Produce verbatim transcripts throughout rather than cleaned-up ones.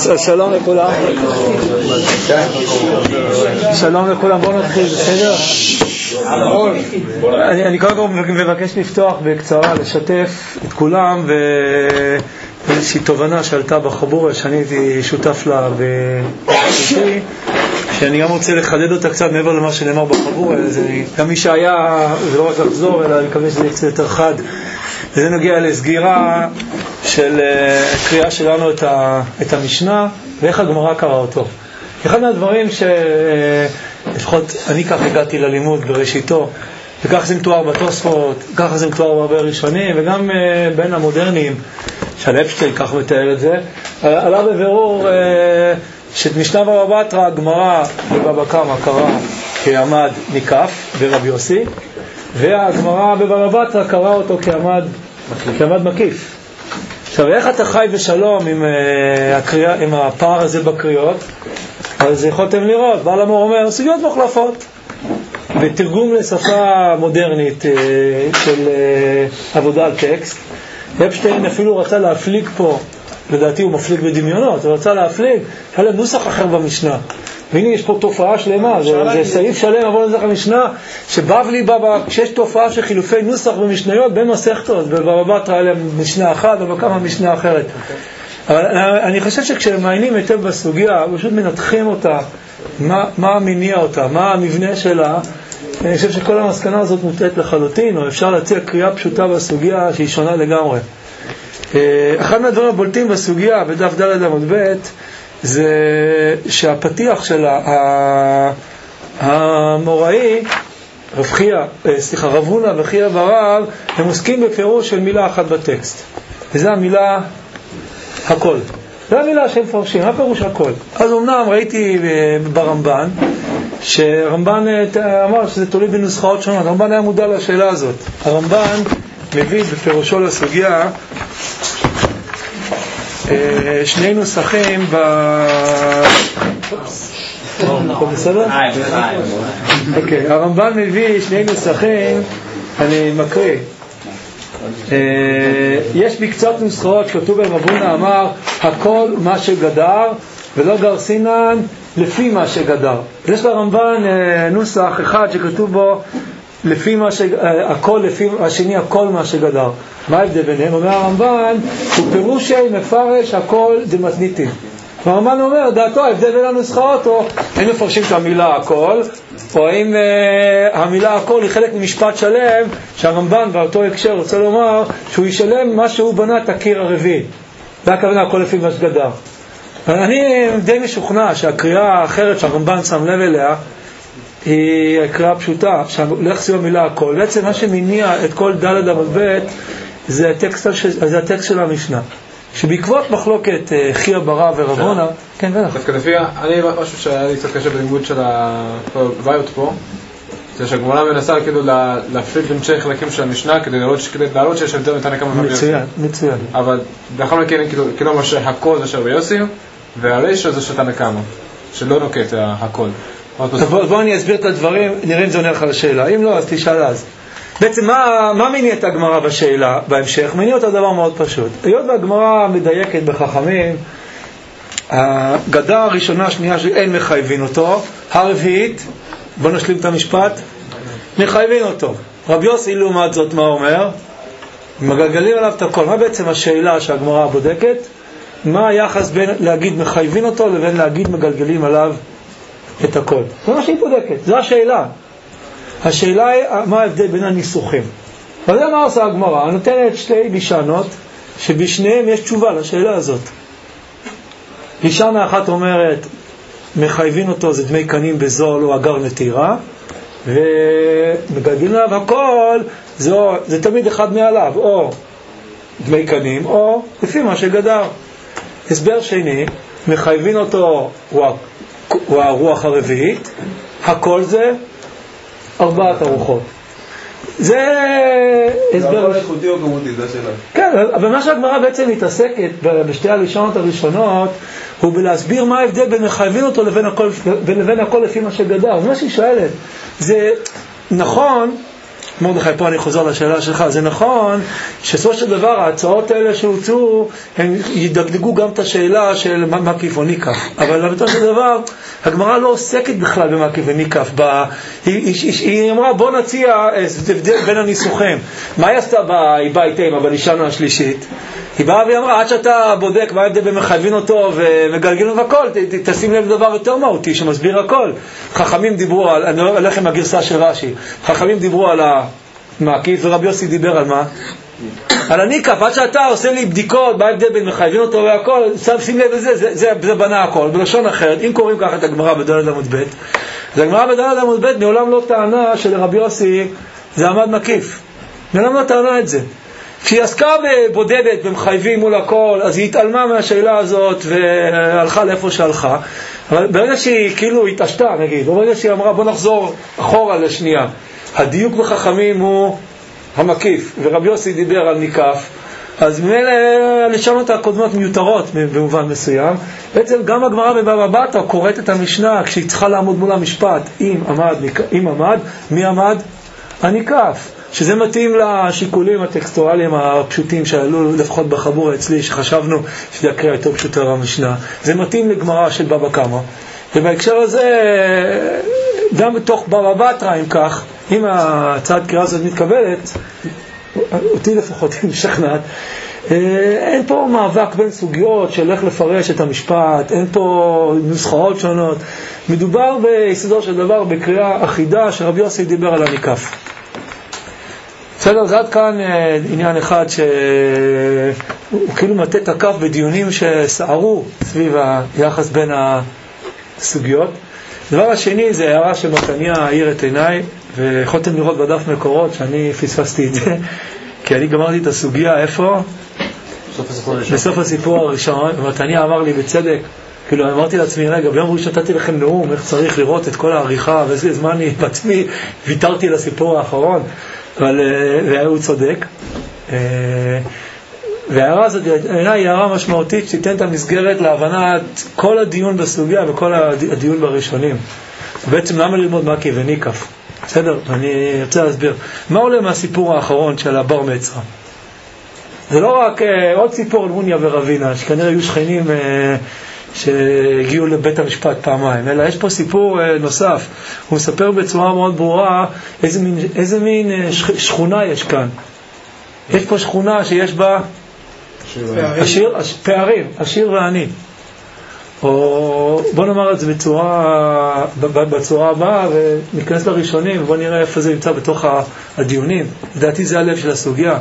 שלום לכולם. שלום לכולם, בואו נתחיל, בסדר? אני, אני קודם כל מבקש לפתוח בקצרה, לשתף את כולם ואיזושהי תובנה שעלתה בחבורה שאני הייתי שותף לה בשישי, שאני גם רוצה לחדד אותה קצת מעבר למה שנאמר בחבורה. גם מי שהיה, זה לא רק לחזור, אלא אני מקווה שזה יצא יותר חד. וזה נוגע לסגירה של קריאה שלנו את, ה, את המשנה ואיך הגמרא קרא אותו. אחד מהדברים שלפחות אני כך הגעתי ללימוד בראשיתו, וכך זה מתואר בתוספות, ככה זה מתואר בהרבה ראשונים, וגם בין המודרניים, של אפשטיין כך מתאר את זה, עלה בבירור שאת משנה בבא בתרא הגמרא בבבא קמא קרא כעמד ניקף ברבי יוסי, והגמרא בבבא בתרא קרא אותו כעמד, כעמד מקיף. עכשיו, איך אתה חי בשלום עם, uh, הקריאה, עם הפער הזה בקריאות? אז יכולתם לראות, בעל המור אומר, סוגיות מוחלפות. בתרגום לשפה מודרנית uh, של uh, עבודה על טקסט, אפשטיין אפילו רצה להפליג פה, לדעתי הוא מפליג בדמיונות, הוא רצה להפליג, היה להם נוסח אחר במשנה. והנה יש פה תופעה שלמה, זה, זה סעיף שלם עבור נוסח המשנה, שבבלי בבא, כשיש תופעה של חילופי נוסח במשניות בין מסכתות, בבבא בתרא היה להם משנה אחת, ובכמה משנה אחרת. Okay. אבל אני חושב שכשמעיינים היטב בסוגיה, פשוט מנתחים אותה, מה, מה מניע אותה, מה המבנה שלה, אני חושב שכל המסקנה הזאת מוטעת לחלוטין, או אפשר להציע קריאה פשוטה בסוגיה שהיא שונה לגמרי. אחד מהדברים הבולטים בסוגיה, בדף ד' עמוד ב', זה שהפתיח של המוראי, רב חייא, סליחה, רב הונא וחייא ברב, הם עוסקים בפירוש של מילה אחת בטקסט. וזו המילה הכל. זו המילה שהם מפרשים, הפירוש הכל. אז אמנם ראיתי ברמב"ן, שרמב"ן אמר שזה תלוי בנוסחאות שונות. הרמב"ן היה מודע לשאלה הזאת. הרמב"ן מביא בפירושו לסוגיה שני נוסחים ב... הכל בסדר? אוקיי, הרמב"ן מביא שני נוסחים, אני מקריא. יש מקצת נוסחאות שכתוב בהם, רב הונא אמר הכל מה שגדר ולא גרסינן לפי מה שגדר. יש לרמב"ן נוסח אחד שכתוב בו לפי מה ש... הכל לפי השני הכל מה שגדר. מה ההבדל ביניהם? אומר הרמב"ן הוא פירושי מפרש הכל דמתניתין. הרמב"ן אומר דעתו ההבדל בין הנוסחאות או הם מפרשים את המילה הכל, או האם uh, המילה הכל היא חלק ממשפט שלם שהרמב"ן באותו הקשר רוצה לומר שהוא ישלם מה שהוא בנה את הקיר הרביעי. זה הכוונה הכל לפי מה שגדר. אני די משוכנע שהקריאה האחרת שהרמב"ן שם לב אליה היא הקריאה פשוטה, שהולך סיוע מילה הכל. בעצם מה שמניע את כל ד' עמוד ב' זה הטקסט, זה הטקסט של המשנה. שבעקבות מחלוקת חייא ברב ורב הונא, כן, בטח. דווקא לפי, אני משהו שהיה לי קצת קשה בלימוד של הבעיות פה, זה שהגמרא מנסה כאילו להפריד בין שני חלקים של המשנה כדי להראות שיש הבדל בין תנא קמא ורבי יוסי. מצוין, מצוין. אבל לאחר מכן כאילו מה שהכל זה של רבי יוסי, והרישא זה של תנא קמא, שלא נוקט הכל. בואו אני אסביר את הדברים, נראה אם זה עונה לך לשאלה. אם לא, אז תשאל אז. בעצם מה, מה מניע את הגמרא בשאלה בהמשך? מניע אותה דבר מאוד פשוט. היות והגמרא מדייקת בחכמים, הגדר הראשונה, השנייה שאין מחייבים אותו, הרביעית, בואו נשלים את המשפט, מחייבים אותו. רבי יוסי לעומת זאת מה אומר? מגלגלים עליו את הכל. מה בעצם השאלה שהגמרא בודקת? מה היחס בין להגיד מחייבים אותו לבין להגיד מגלגלים עליו את הכל? זה מה שהיא בודקת, זו השאלה. השאלה היא מה ההבדל בין הניסוחים. וזה מה עושה הגמרא? נותנת שתי לישנות שבשניהם יש תשובה לשאלה הזאת. לישנה אחת אומרת מחייבים אותו זה דמי קנים בזול או אגר נטירה, ומגלגלים עליו הכל זה, זה תמיד אחד מעליו, או דמי קנים או לפי מה שגדר. הסבר שני, מחייבים אותו הוא, הוא הרוח הרביעית, הכל זה ארבעת הרוחות. זה הסבר... זה איכותי או כמותי, זה השאלה. כן, אבל מה שהגמרא בעצם מתעסקת בשתי הלישונות הראשונות, הוא בלהסביר מה ההבדל בין מחייבים אותו לבין הכל, לבין הכל לפי מה שגדר. זה מה שהיא שואלת. זה נכון מרדכי, פה אני חוזר לשאלה שלך, זה נכון שסוף של דבר ההצעות האלה שהוצאו הם ידגדגו גם את השאלה של מה מקיף או ניקף, אבל בסופו של דבר הגמרא לא עוסקת בכלל במקיף וניקף. ב... היא, היא, היא, היא אמרה בוא נציע הבדל בין הניסוחים. מה היא עשתה? היא באה איתה עם בלישנה השלישית, היא באה ואמרה עד שאתה בודק מה ההבדל במחייבים אותו ומגלגלים אותו הכל, ת, תשים לב דבר יותר מהותי שמסביר הכל. חכמים דיברו על, אני הולך עם הגרסה של רש"י, חכמים דיברו על המקיף ורבי יוסי דיבר על מה? על הניקף. עד שאתה עושה לי בדיקות מה ההבדל בין מחייבים אותו והכל, שים לב לזה, זה, זה, זה בנה הכל. בלשון אחרת, אם קוראים ככה את הגמרא בד' עמוד ב', אז הגמרא בד' עמוד ב' מעולם לא טענה שלרבי יוסי זה עמד מקיף, מעולם לא טענה את זה. כשהיא עסקה בבודדת במחייבים מול הכל, אז היא התעלמה מהשאלה הזאת והלכה לאיפה שהלכה. אבל ברגע שהיא כאילו התעשתה, נגיד, ברגע שהיא אמרה בוא נחזור אחורה לשנייה, הדיוק בחכמים הוא המקיף ורבי יוסי דיבר על ניקף, אז ממילא לשונות הקודמות מיותרות במובן מסוים. בעצם גם הגמרא בבבא בתרא קוראת את המשנה כשהיא צריכה לעמוד מול המשפט, אם עמד, אם עמד, מי עמד? הניקף. שזה מתאים לשיקולים הטקסטואליים הפשוטים שעלו לפחות בחבורה אצלי, שחשבנו שזה יקרה יותר פשוטה במשנה. זה מתאים לגמרא של בבא קמא, ובהקשר הזה גם בתוך בבא בתרא, אם כך, אם הצעת קריאה הזאת מתקבלת, אותי לפחות היא משכנעת, אין פה מאבק בין סוגיות של איך לפרש את המשפט, אין פה נוסחאות שונות, מדובר ביסודו של דבר בקריאה אחידה שרבי יוסי דיבר על הניקף. בסדר, זה עד כאן עניין אחד שהוא כאילו מטה את הקו בדיונים שסערו סביב היחס בין הסוגיות. הדבר השני זה הערה שמתניה העיר את עיניי, ויכולתם לראות בדף מקורות שאני פספסתי את זה, כי אני גמרתי את הסוגיה איפה? בסוף הסיפור הראשון. מתניה אמר לי בצדק, כאילו אמרתי לעצמי, רגע, ביום ראשון נתתי לכם נאום איך צריך לראות את כל העריכה, וזה זמן אני בעצמי ויתרתי לסיפור האחרון, אבל הוא צודק. והערה הזאת היא הערה משמעותית שתיתן את המסגרת להבנת כל הדיון בסוגיה וכל הדיון בראשונים. בעצם למה ללמוד מקיף וניקף? בסדר, אני רוצה להסביר מה עולה מהסיפור האחרון של הבר מצווה. זה לא רק עוד סיפור על מוניה ורבינה שכנראה היו שכנים שהגיעו לבית המשפט פעמיים, אלא יש פה סיפור נוסף. הוא מספר בצורה מאוד ברורה איזה מין, איזה מין שכונה יש כאן. יש פה שכונה שיש בה עשיר, פערים, עשיר ועני. או בוא נאמר את זה בצורה, בצורה הבאה, וניכנס לראשונים ובוא נראה איפה זה נמצא בתוך הדיונים. לדעתי זה הלב של הסוגיה.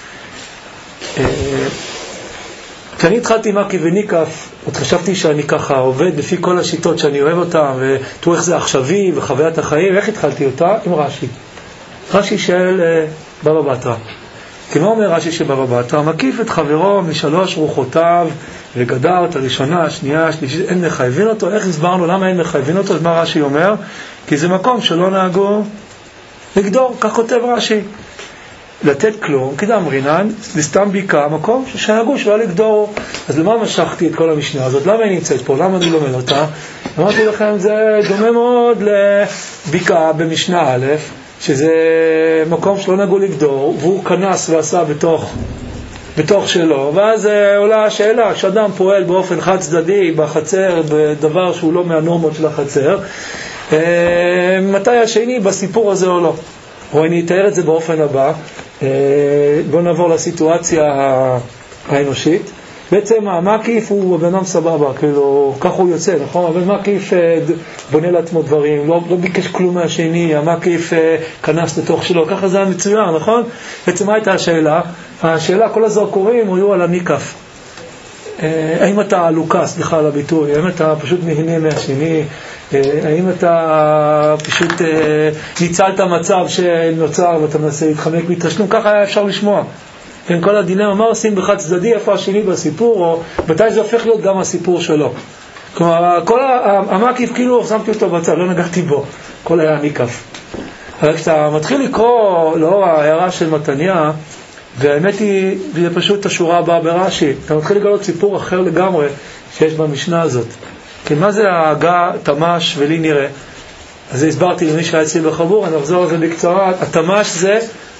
כשאני התחלתי עם מקיף וניקף, עוד חשבתי שאני ככה עובד לפי כל השיטות שאני אוהב אותן, ותראו איך זה עכשווי וחוויית החיים. איך התחלתי אותה? עם רש"י. רש"י של בבא בתרא. כמו אומר רש"י של בבא בתרא, מקיף את חברו משלוש רוחותיו וגדר את הראשונה, השנייה, השלישית, אין מחייבים אותו. איך הסברנו למה אין מחייבים אותו? אז מה רש"י אומר? כי זה מקום שלא נהגו לגדור, כך כותב רש"י. לתת כלום, כדם רינן, לסתם ביקה, מקום שנהגו שלא לגדור. אז למה משכתי את כל המשנה הזאת? למה היא נמצאת פה? למה אני לומד אותה? אמרתי לכם, זה דומה מאוד לביקה במשנה א', שזה מקום שלא נהגו לגדור, והוא כנס ועשה בתוך, בתוך שלו. ואז עולה השאלה, כשאדם פועל באופן חד צדדי בחצר, בדבר שהוא לא מהנורמות של החצר, מתי השני בסיפור הזה או לא? או אני אתאר את זה באופן הבא. בואו נעבור לסיטואציה האנושית. בעצם המקיף הוא בנם סבבה, כאילו ככה הוא יוצא, נכון? אבל מקיף בונה לעצמו דברים, לא, לא ביקש כלום מהשני, המקיף כנס לתוך שלו, ככה זה המצויר, נכון? בעצם מה הייתה השאלה? השאלה, כל הזרקורים היו על הניקף. האם אתה לוקס, סליחה על הביטוי, האם אתה פשוט נהנה מהשני, האם אתה פשוט ניצלת מצב שנוצר ואתה מנסה להתחמק מתשלום, ככה היה אפשר לשמוע. עם כל הדילמה, מה עושים בחד צדדי, איפה השני בסיפור, או מתי זה הופך להיות גם הסיפור שלו. כלומר, כל המקיף כאילו שמתי אותו בצד, לא נגעתי בו, כל היה ניקף. אבל כשאתה מתחיל לקרוא לאור ההערה של מתניה, והאמת היא, זה פשוט השורה הבאה ברש"י, אתה מתחיל לגלות סיפור אחר לגמרי שיש במשנה הזאת. כי מה זה ההגה, תמש ולי נראה? אז הסברתי למי שהיה אצלי בחבור, אני אחזור על זה בקצרה. התמש זה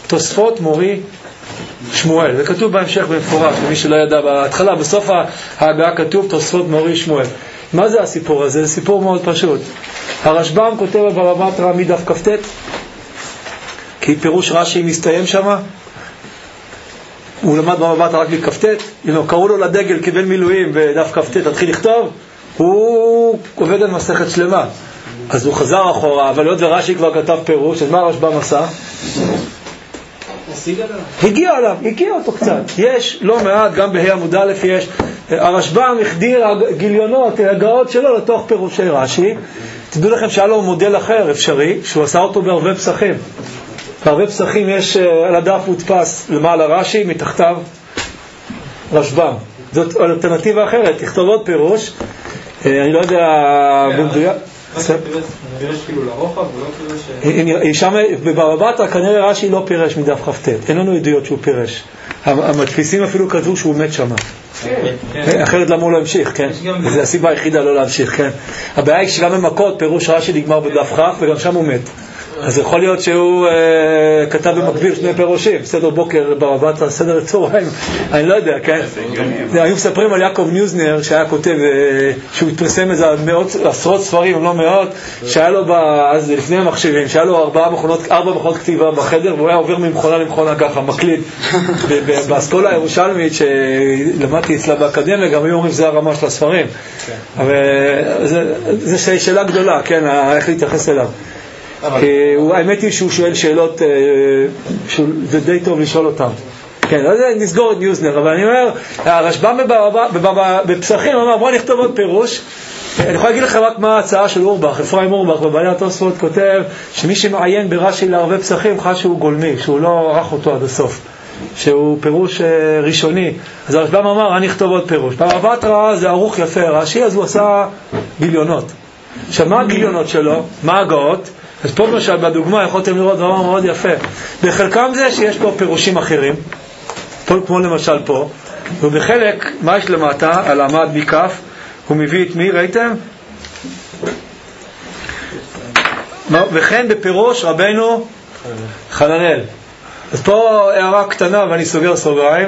תוספות מורי שמואל. זה כתוב בהמשך במפורש, למי שלא ידע בהתחלה, בסוף ההגעה כתוב תוספות מורי שמואל. מה זה הסיפור הזה? זה סיפור מאוד פשוט. הרשב"ם כותב בבא בתרא מדף כ"ט, כי פירוש רש"י מסתיים שם. הוא למד בבא בתרא רק בכ"ט, קראו לו לדגל, קיבל מילואים בדף כ"ט, תתחיל לכתוב, הוא עובד על מסכת שלמה. אז הוא חזר אחורה, אבל עוד ורש"י כבר כתב פירוש, אז מה הרשב"ם עשה? הגיע עליו, הגיע אותו קצת. יש לא מעט, גם בהי עמוד א' יש, הרשב"ם החדיר גיליונות, הגאות שלו לתוך פירושי רש"י. תדעו לכם שהיה לו מודל אחר אפשרי, שהוא עשה אותו בהרבה פסחים. בהרבה פסחים יש על הדף מודפס למעלה רש"י, מתחתיו רשב"ם. זאת אלטרנטיבה אחרת, תכתוב עוד פירוש. אני לא יודע במדויק. פירש כאילו לרוחב, הוא לא פירש... שם בבבא בתרא כנראה רש"י לא פירש מדף כ"ט, אין לנו עדויות שהוא פירש. המדפיסים אפילו כתבו שהוא מת שם, אחרת למה הוא לא המשיך, כן? זו הסיבה היחידה לא להמשיך, כן? הבעיה היא שגם במכות פירוש רש"י נגמר בדף כ' וגם שם הוא מת. אז יכול להיות שהוא אה, כתב במקביל שני פירושים, סדר בוקר בבא בתרא, סדר צהריים, אני לא יודע, כן? היו מספרים על יעקב ניוזנר שהיה כותב, אה, שהוא התפרסם איזה מאות, עשרות ספרים, לא מאות, שהיה לו, אז לפני המחשבים, שהיה לו ארבע מכונות, ארבע מכונות כתיבה בחדר, והוא היה עובר ממכונה למכונה ככה, מקליד. באסכולה הירושלמית שלמדתי אצלה באקדמיה, גם היו אומרים שזה הרמה של הספרים. אבל זו שאלה גדולה, כן, איך להתייחס אליו. האמת היא שהוא שואל שאלות, זה די טוב לשאול אותם. כן, אז נסגור את ניוזנר, אבל אני אומר, הרשב"ם בפסחים אמר, בוא נכתוב עוד פירוש. אני יכול להגיד לך רק מה ההצעה של אורבך, אפרים אורבך, בבעלי התוספות כותב שמי שמעיין ברש"י להרבה פסחים חש שהוא גולמי, שהוא לא ערך אותו עד הסוף, שהוא פירוש ראשוני. אז הרשב"ם אמר, אני אכתוב עוד פירוש. בבא בתרא זה ערוך יפה רש"י, אז הוא עשה גיליונות. עכשיו, מה הגיליונות שלו? מה הגאות? אז פה למשל בדוגמה יכולתם לראות דבר מאוד יפה. בחלקם זה שיש פה פירושים אחרים, פה כמו למשל פה, ובחלק, מה יש למטה? על המד מכף, הוא מביא את מי? ראיתם? וכן בפירוש רבנו חננאל. אז פה הערה קטנה ואני סוגר סוגריים.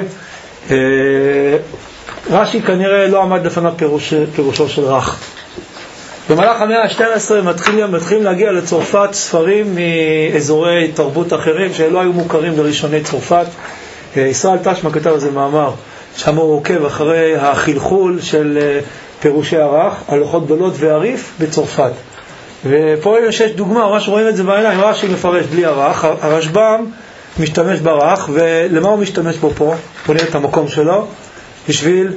רש"י כנראה לא עמד לפניו פירוש, פירושו של רך. במהלך המאה ה-שתים עשרה מתחילים, מתחילים להגיע לצרפת ספרים מאזורי תרבות אחרים שלא היו מוכרים לראשוני צרפת. ישראל תשמע כתב על זה מאמר, שם הוא עוקב אחרי החלחול של פירושי ערך, הלוחות גדולות ועריף בצרפת. ופה יש דוגמה, ממש רואים את זה בעיניים, רש"י מפרש בלי ערך, הרשב"ם משתמש בערך, ולמה הוא משתמש בו פה? בוא נראה את המקום שלו, בשביל,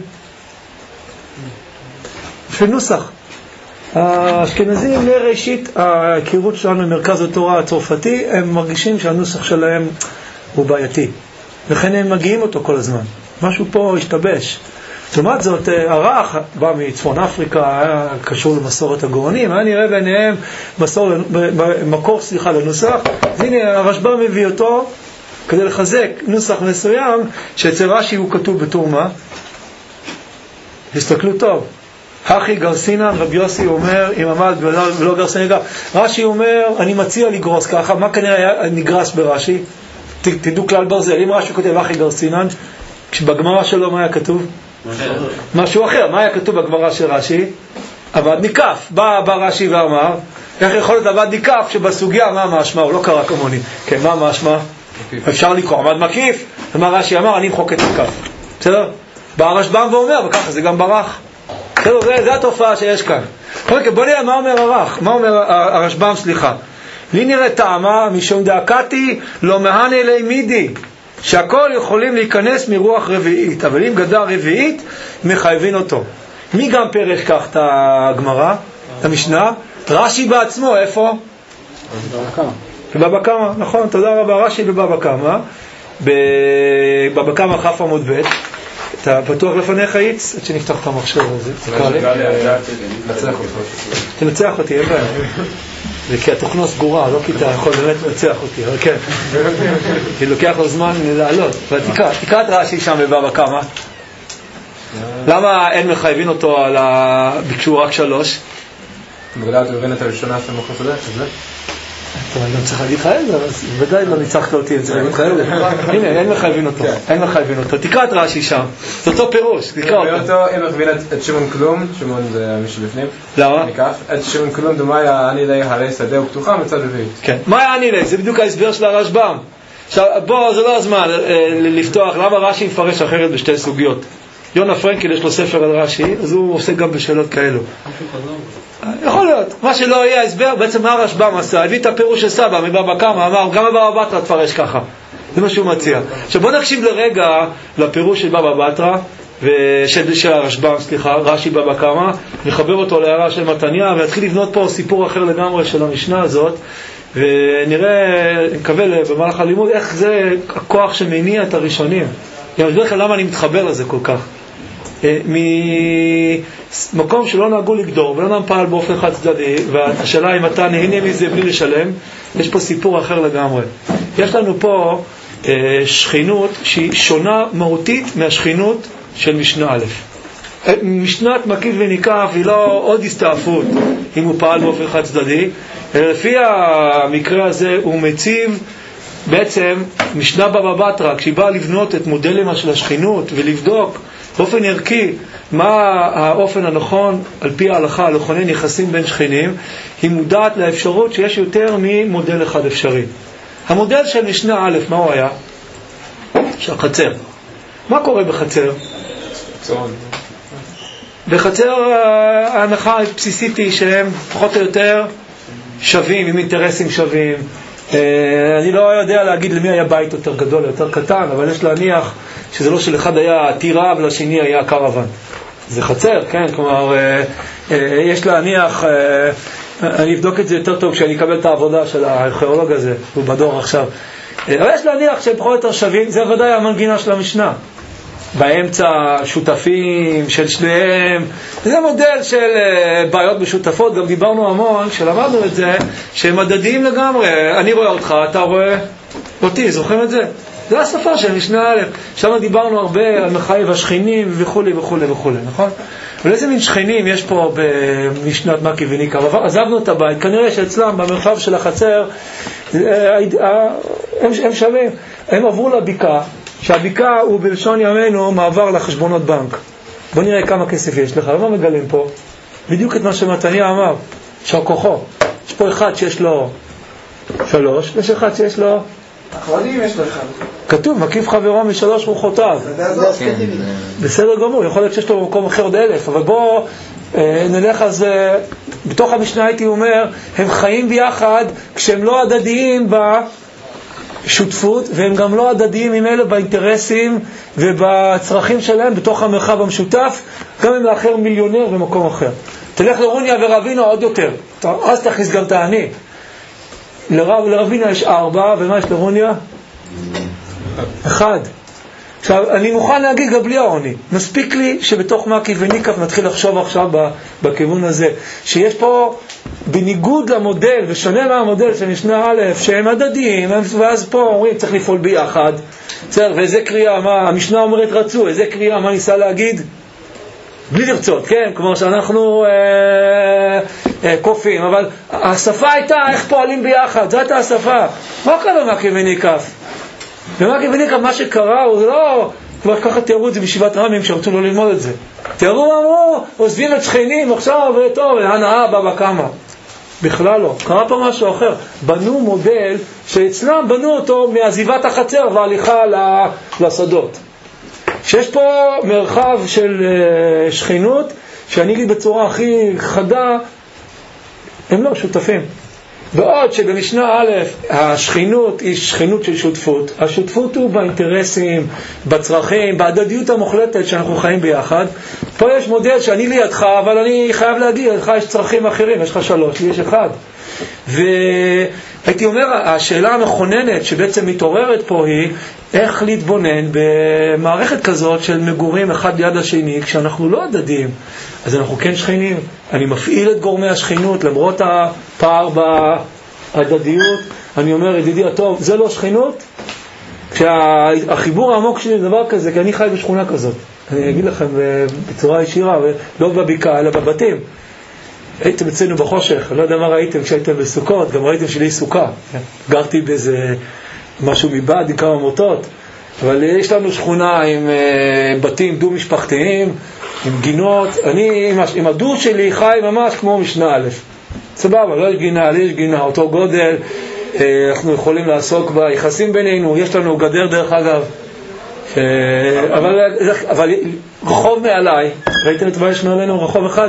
בשביל נוסח. האשכנזים לראשית ההיכרות שלנו במרכז התורה הצרפתי, הם מרגישים שהנוסח שלהם הוא בעייתי, לכן הם מגיעים אותו כל הזמן. משהו פה השתבש. לעומת זאת, ערך בא מצפון אפריקה, היה קשור למסורת הגאונים, היה נראה ביניהם מסור, מקור סליחה לנוסח. אז הנה הרשב"ם מביא אותו כדי לחזק נוסח מסוים שאצל רש"י הוא כתוב בתור מה? הסתכלו טוב. הכי גרסינן, רבי יוסי אומר, אם עמד ולא, ולא גרסינן נגרס. רש"י אומר, אני מציע לגרוס ככה. מה כנראה היה נגרס ברש"י? ת, תדעו כלל ברזל. אם רש"י כותב הכי גרסינן, כשבגמרא שלו מה היה כתוב? משהו אחר. מה היה כתוב בגמרא של רש"י? עבד ניקף. בא, בא רש"י ואמר, איך יכול להיות עבד ניקף שבסוגיה מה המשמע? הוא לא קרא כמוני. כן, מה המשמע? אפשר לקרוא עבד מקיף. ומה רש"י אמר? אני מחוק את ניקף. בסדר? בא הרשב"ם ואומר, וככה זה גם ברח. זה, זה התופעה שיש כאן. בוא נראה מה אומר הרח, מה אומר הרשב"ם, סליחה. לי נראה טעמה משום דאקתי לא מהנה לי מידי, שהכל יכולים להיכנס מרוח רביעית, אבל אם גדר רביעית מחייבים אותו. מי גם פרש כך את הגמרא, את המשנה? רש"י בעצמו, איפה? בבבא קמא, נכון, תודה רבה. רש"י בבבא קמא, בבבא קמא כ' עמוד ב'. אתה פתוח לפניך איץ? עד שנפתח את המחשב הזה. תנצח אותי, אין בעיה. זה כי התוכנה סגורה, לא כי אתה יכול באמת לנצח אותי, אבל כן. כי לוקח לו זמן לעלות. אבל תקרא את רש"י שם בבבא קמא. למה אין מחייבים אותו על ה... ביקשו רק שלוש? בגלל את הראשונה של מוחס הזה? טוב, אני גם צריך להגיד לך איזה, אז ודאי לא ניצחת אותי, אני צריך להגיד לך איזה. הנה, אין מחייבים אותו, אין מחייבים אותו. תקרא את רש"י שם, זה אותו פירוש, תקרא אותו. אם מכווין את שמעון כלום, שמעון זה מי שבפנים. למה? את שמעון כלום, דומה היה אני לי הרי שדה ופתוחה מצד רביעית. כן, מה היה אני לי? זה בדיוק ההסבר של הרשב"ם. עכשיו, בוא, זה לא הזמן לפתוח, למה רש"י מפרש אחרת בשתי סוגיות? יונה פרנקל יש לו ספר על רש"י, אז הוא עושה גם בשאלות כאלו. יכול להיות, מה שלא יהיה הסבר, בעצם מה הרשב"ם עשה? הביא את הפירוש של סבא מבבא קמא, אמר, גם בבבא בתרא תפרש ככה. זה מה שהוא מציע. עכשיו בוא נקשיב לרגע לפירוש של בבא בתרא, ושל של הרשב"ם, סליחה, רש"י בבא קמא, נחבר אותו להערה של מתניה, ונתחיל לבנות פה סיפור אחר לגמרי של המשנה הזאת, ונראה, נקווה במהלך הלימוד, איך זה הכוח שמניע את הראשונים. אני אסביר לכם למה אני מתחבר לזה כל כך. ממקום שלא נהגו לגדור ולא נם פעל באופן חד צדדי, והשאלה אם אתה נהנה מזה בלי לשלם, יש פה סיפור אחר לגמרי. יש לנו פה שכינות שהיא שונה מהותית מהשכינות של משנה א'. משנת מקיף וניקף היא לא עוד הסתעפות אם הוא פעל באופן חד צדדי, לפי המקרה הזה הוא מציב בעצם משנה בבא בתרא, כשהיא באה לבנות את מודלים של השכינות ולבדוק באופן ערכי מה האופן הנכון על פי ההלכה לכונן יחסים בין שכנים, היא מודעת לאפשרות שיש יותר ממודל אחד אפשרי. המודל של משנה א', מה הוא היה? של חצר. מה קורה בחצר? בחצר ההנחה הבסיסית היא שהם פחות או יותר שווים, עם אינטרסים שווים. אני לא יודע להגיד למי היה בית יותר גדול, יותר קטן, אבל יש להניח שזה לא שלאחד היה טירה ולשני היה קרוון. זה חצר, כן? כלומר, יש להניח, אני אבדוק את זה יותר טוב כשאני אקבל את העבודה של הארכיאולוג הזה, הוא בדור עכשיו. אבל יש להניח שהם פחות או יותר שווים, זה ודאי המנגינה של המשנה. באמצע שותפים של שניהם, זה מודל של בעיות משותפות, גם דיברנו המון, כשלמדנו את זה, שהם מדדיים לגמרי, אני רואה אותך, אתה רואה אותי, זוכרים את זה? זה השפה של משנה א', שם דיברנו הרבה על מחייב השכנים וכו' וכו' וכו', נכון? אבל איזה מין שכנים יש פה במשנת מקיף וניקף? עזבנו את הבית, כנראה שאצלם במרחב של החצר הם, הם שווים, הם עברו לבקעה, שהבקעה הוא בלשון ימינו מעבר לחשבונות בנק. בוא נראה כמה כסף יש לך. ומה מגלים פה? בדיוק את מה שמתניה אמר, שהכוחו. יש פה אחד שיש לו שלוש, ויש אחד שיש לו אחרונים יש לו אחד. כתוב, מקיף חברו משלוש רוחותיו. בסדר גמור, יכול להיות שיש לו במקום אחר עוד אלף, אבל בוא נלך אז, בתוך המשנה הייתי אומר, הם חיים ביחד כשהם לא הדדיים בשותפות, והם גם לא הדדיים עם אלה באינטרסים ובצרכים שלהם בתוך המרחב המשותף, גם אם לאחר מיליונר במקום אחר. תלך לרוניה ורבינה עוד יותר, אז תכניס גם את העני. לרב, לרבינה יש ארבע, ומה יש לרוניה? אחד. עכשיו, אני מוכן להגיד גם בלי העוני. מספיק לי שבתוך מקיף וניקף נתחיל לחשוב עכשיו בכיוון הזה, שיש פה בניגוד למודל, ושונה מהמודל של משנה א', שהם הדדיים, ואז פה אומרים צריך לפעול ביחד. בסדר, ואיזה קריאה, מה, המשנה אומרת רצו, איזה קריאה, מה ניסה להגיד? בלי לרצות, כן? כמו שאנחנו אה, אה, קופים, אבל השפה הייתה איך פועלים ביחד, זאת השפה. מה קרה במקיף וניקף? במקיף וניקף מה שקרה הוא לא, כבר ככה תיארו את זה בישיבת רמים שרצו לא ללמוד את זה. תיארו ואמרו, עוזבים את שכנים עכשיו וטוב, הנאה בבא קמא. בכלל לא, קרה פה משהו אחר. בנו מודל שאצלם בנו אותו מעזיבת החצר והליכה לשדות. שיש פה מרחב של שכנות, שאני אגיד בצורה הכי חדה, הם לא שותפים. בעוד שבמשנה א', השכנות היא שכנות של שותפות. השותפות הוא באינטרסים, בצרכים, בהדדיות המוחלטת שאנחנו חיים ביחד. פה יש מודל שאני לידך, אבל אני חייב להגיד, לך יש צרכים אחרים, יש לך שלוש, לי יש אחד. והייתי אומר, השאלה המכוננת שבעצם מתעוררת פה היא, איך להתבונן במערכת כזאת של מגורים אחד ליד השני, כשאנחנו לא הדדיים. אז אנחנו כן שכנים, אני מפעיל את גורמי השכנות, למרות הפער בהדדיות, אני אומר, ידידי הטוב, זה לא שכנות? כשהחיבור העמוק שלי זה דבר כזה, כי אני חי בשכונה כזאת. אני אגיד לכם בצורה ישירה, ולא בבקעה, אלא בבתים. הייתם אצלנו בחושך, לא יודע מה ראיתם כשהייתם בסוכות, גם ראיתם שלי סוכה. גרתי באיזה משהו מבד עם כמה מוטות, אבל יש לנו שכונה עם uh, בתים דו-משפחתיים, עם גינות. אני עם, עם הדוד שלי חי ממש כמו משנה א'. סבבה, לא יש גינה, לי יש גינה, אותו גודל, uh, אנחנו יכולים לעסוק ביחסים בינינו, יש לנו גדר דרך אגב, uh, אבל, אבל רחוב מעליי, ראיתם את מה יש מעלינו רחוב אחד?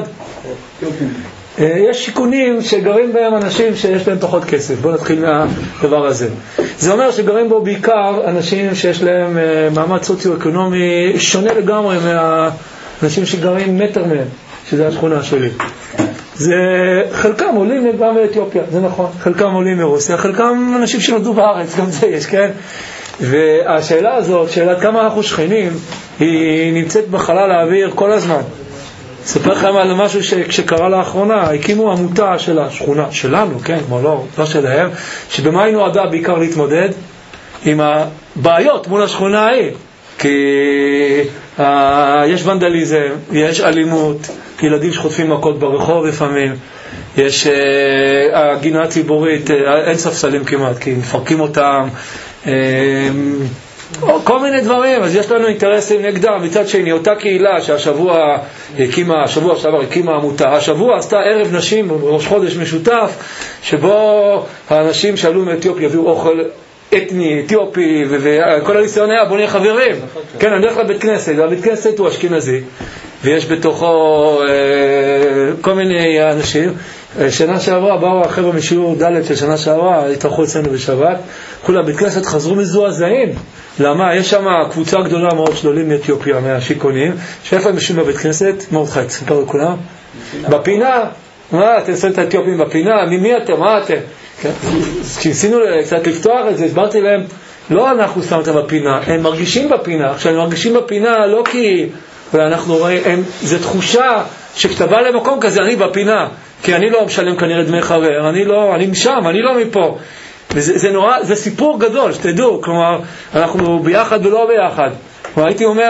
יש שיכונים שגרים בהם אנשים שיש להם פחות כסף. בואו נתחיל מהדבר הזה. זה אומר שגרים בו בעיקר אנשים שיש להם מעמד סוציו-אקונומי שונה לגמרי מהאנשים שגרים מטר מהם, שזה השכונה שלי. זה חלקם עולים גם מאתיופיה, זה נכון, חלקם עולים מרוסיה, חלקם אנשים שנולדו בארץ, גם זה יש, כן? והשאלה הזאת, שאלת כמה אנחנו שכנים, היא נמצאת בחלל האוויר כל הזמן. אספר לכם על משהו שקרה לאחרונה. הקימו עמותה של השכונה שלנו, כן, כמו לא, לא שלהם, שבמה היא נועדה בעיקר להתמודד עם הבעיות מול השכונה ההיא, כי uh, יש ונדליזם, יש אלימות, ילדים שחוטפים מכות ברחוב לפעמים, יש uh, הגינה הציבורית, uh, אין ספסלים כמעט, כי מפרקים אותם, uh, או כל מיני דברים. אז יש לנו אינטרסים נגדם. מצד שני, אותה קהילה שהשבוע הקימה, השבוע שעבר הקימה עמותה, השבוע עשתה ערב נשים ראש חודש משותף, שבו האנשים שעלו מאתיופיה הביאו אוכל אתני, אתיופי, וכל הניסיון היה בוא נהיה חברים. כן, אני הולך לבית כנסת, והבית כנסת הוא אשכנזי, ויש בתוכו אה, כל מיני אנשים. שנה שעברה באו החבר'ה משיעור ד' של שנה שעברה, התארחו אצלנו בשבת, כולם בית כנסת חזרו מזועזעים. למה? יש שם קבוצה גדולה מאוד של עולים מאתיופיה, מהשיכונים, שאיפה הם יושבים בבית כנסת? מרדכי, תספר לכולם. בפינה. מה, אתם שמים את האתיופים בפינה? ממי אתם? מה אתם? כשניסינו קצת לפתוח את זה, הסברתי להם, לא אנחנו שמים אותם בפינה, הם מרגישים בפינה. עכשיו, הם מרגישים בפינה לא כי אנחנו רואים, הם, זה תחושה שכשאתה בא למקום כזה, אני בפינה, כי אני לא משלם כנראה דמי חבר, אני לא, אני משם, אני לא מפה. וזה, זה נורא, זה סיפור גדול, שתדעו, כלומר, אנחנו ביחד ולא ביחד. כלומר, הייתי אומר,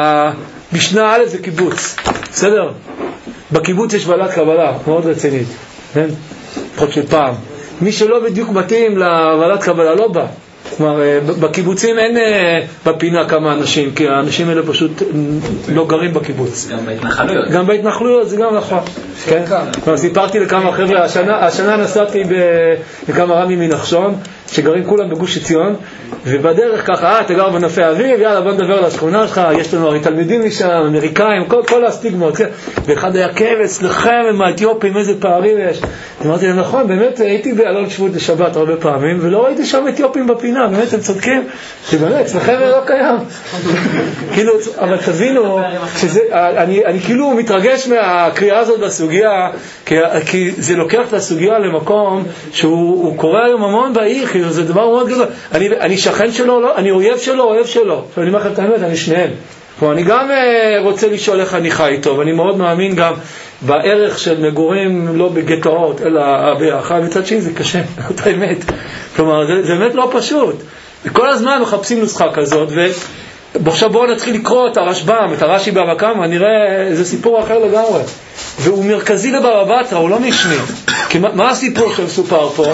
משנה א' זה קיבוץ, בסדר? בקיבוץ יש ועדת קבלה, מאוד רצינית, כן? פחות של פעם. מי שלא בדיוק מתאים לוועדת קבלה לא בא. כלומר, בקיבוצים אין בפינה כמה אנשים, כי האנשים האלה פשוט לא גרים בקיבוץ. גם בהתנחלויות. גם בהתנחלויות, זה גם נכון. כן? כלומר, סיפרתי לכמה חבר'ה, השנה נסעתי בכמה רמים מנחשון, שגרים כולם בגוש עציון, ובדרך ככה, אה, אתה גר בנופי אביב, יאללה, בוא נדבר על השכונה שלך, יש לנו הרי תלמידים משם, אמריקאים, כל, כל הסטיגמות, כן? ואחד היה כבש, לכם עם האתיופים, איזה פערים יש. אמרתי להם, נכון, באמת הייתי באלון שבות לשבת הרבה פעמים, ולא ראיתי שם אתיופים בפינה, באמת הם צודקים, שבאמת, אצלכם לא קיים. כאילו, אבל תבינו, שזה, אני, אני כאילו מתרגש מהקריאה הזאת בסוגיה, כי, כי זה לוקח את הסוגיה למקום שהוא קורא היום המון בעיר, כאילו, זה דבר מאוד גדול. אני, אני שכן שלו, לא, אני אויב שלו, אוהב שלו. ואני אומר לכם את האמת, אני שניהם. כלומר, אני גם uh, רוצה לשאול איך אני חי איתו, ואני מאוד מאמין גם בערך של מגורים לא בגטאות, אלא ביחד. מצד שני זה קשה, את האמת. כלומר, זה, זה באמת לא פשוט. וכל הזמן מחפשים נוסחה כזאת, ועכשיו בואו נתחיל לקרוא את הרשב"ם, את הרש"י בבא קמא, נראה איזה סיפור אחר לגמרי. והוא מרכזי לבבא בתרא, הוא לא משני. כי מה, מה הסיפור שמסופר פה?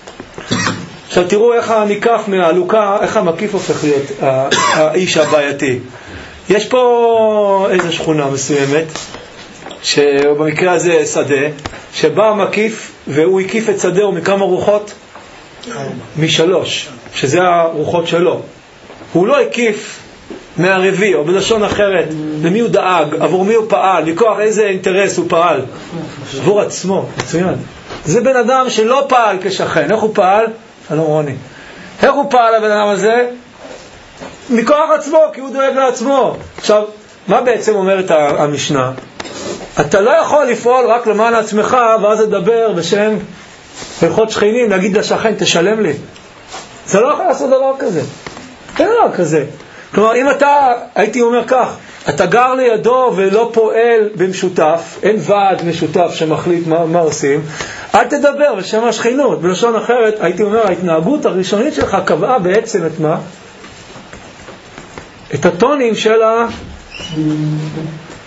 עכשיו תראו איך הניקף מהלוקה, איך המקיף הופך להיות האיש הבעייתי. יש פה איזו שכונה מסוימת, שבמקרה הזה שדה, שבא המקיף והוא הקיף את שדה מכמה רוחות? משלוש, שזה הרוחות שלו. הוא לא הקיף מהרביעי, או בלשון אחרת, למי הוא דאג, עבור מי הוא פעל, מכוח איזה אינטרס הוא פעל. עבור עצמו, מצוין. זה בן אדם שלא פעל כשכן. איך הוא פעל? שלום רוני. איך הוא פעל הבן אדם הזה? מכוח עצמו, כי הוא דואג לעצמו. עכשיו, מה בעצם אומרת המשנה? אתה לא יכול לפעול רק למען עצמך, ואז לדבר בשם הלכות שכנים, להגיד לשכן, תשלם לי. זה לא יכול לעשות דבר כזה. אין דבר כזה. כלומר, אם אתה, הייתי אומר כך, אתה גר לידו ולא פועל במשותף, אין ועד משותף שמחליט מה, מה עושים, אל תדבר בשם השכנות. בלשון אחרת, הייתי אומר, ההתנהגות הראשונית שלך קבעה בעצם את מה? את הטונים של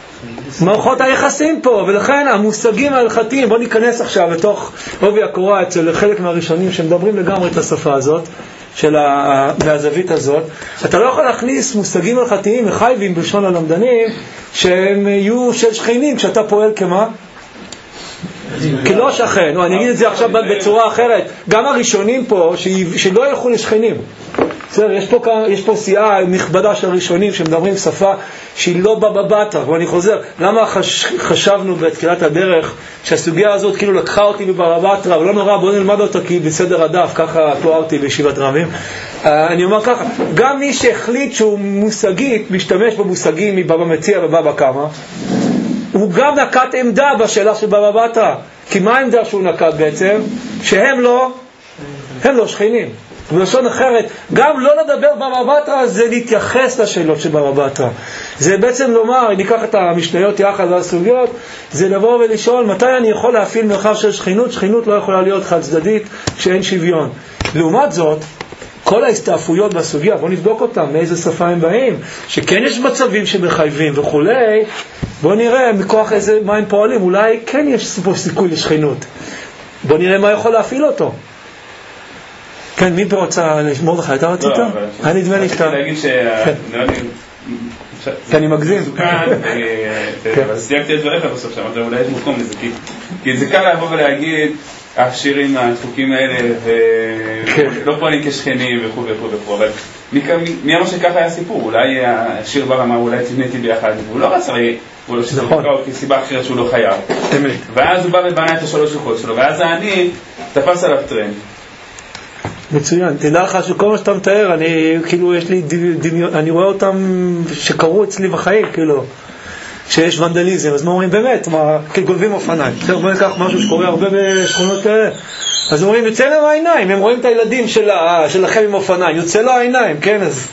מערכות היחסים פה, ולכן המושגים ההלכתיים, בוא ניכנס עכשיו לתוך עובי הקורה אצל חלק מהראשונים שמדברים לגמרי את השפה הזאת, של ה... מהזווית הזאת. אתה לא יכול להכניס מושגים הלכתיים מחייבים בלשון הלמדנים שהם יהיו של שכנים כשאתה פועל כמה? כלא שכן. או, אני אגיד את זה עכשיו בצורה אחרת. גם הראשונים פה ש... שלא ילכו לשכנים. בסדר, יש פה, יש פה סיעה נכבדה של ראשונים שמדברים שפה שהיא לא בבא בתרא. ואני חוזר, למה חש, חשבנו בתחילת הדרך שהסוגיה הזאת כאילו לקחה אותי בבבא בתרא, אבל לא נורא, בוא נלמד אותה כי בסדר הדף, ככה תוארתי בישיבת רמים. Uh, אני אומר ככה, גם מי שהחליט שהוא מושגית, משתמש במושגים מבבא מציע ובבא קמא, הוא גם נקט עמדה בשאלה של בבא בתרא. כי מה העמדה שהוא נקט בעצם? שהם לא, הם לא שכנים. בלשון אחרת, גם לא לדבר בבא בתרא זה להתייחס לשאלות של בבא בתרא. זה בעצם לומר, ניקח את המשניות יחד והסוגיות, זה לבוא ולשאול מתי אני יכול להפעיל מרחב של שכינות. שכינות לא יכולה להיות חד צדדית כשאין שוויון. לעומת זאת, כל ההסתעפויות בסוגיה, בוא נבדוק אותם, מאיזה שפה הם באים, שכן יש מצבים שמחייבים וכולי, בוא נראה מכוח איזה, מה הם פועלים, אולי כן יש פה סיכוי לשכינות. בוא נראה מה יכול להפעיל אותו. כן, מי פה רוצה לשמור לך? אתה רצית? אני נדמה לי שאתה... אני להגיד כי אני מגזים. אז סייגתי את דבריך בסוף שם, אבל אולי יש מקום לזה, כי זה קל לבוא ולהגיד, השירים הדפוקים האלה, ולא פועלים כשכנים וכו' וכו' וכו', אבל מי אמר שככה היה סיפור? אולי השיר בר אמר, אולי תבניתי ביחד, והוא לא רצה, הוא לא שזה נקרא כסיבה אחרת שהוא לא חייב. ואז הוא בא ובנה את השלוש שוחות שלו, ואז אני תפס עליו טרנד. מצוין, תדע לך שכל מה שאתה מתאר, אני כאילו יש לי דמיון, אני רואה אותם שקרו אצלי בחיים, כאילו שיש ונדליזם, אז מה אומרים באמת, מה, כגולבים אופניים, בוא ניקח משהו שקורה הרבה בשכונות כאלה, אז אומרים יוצא להם העיניים, הם רואים את הילדים של, שלכם עם אופניים, יוצא לו העיניים, כן, אז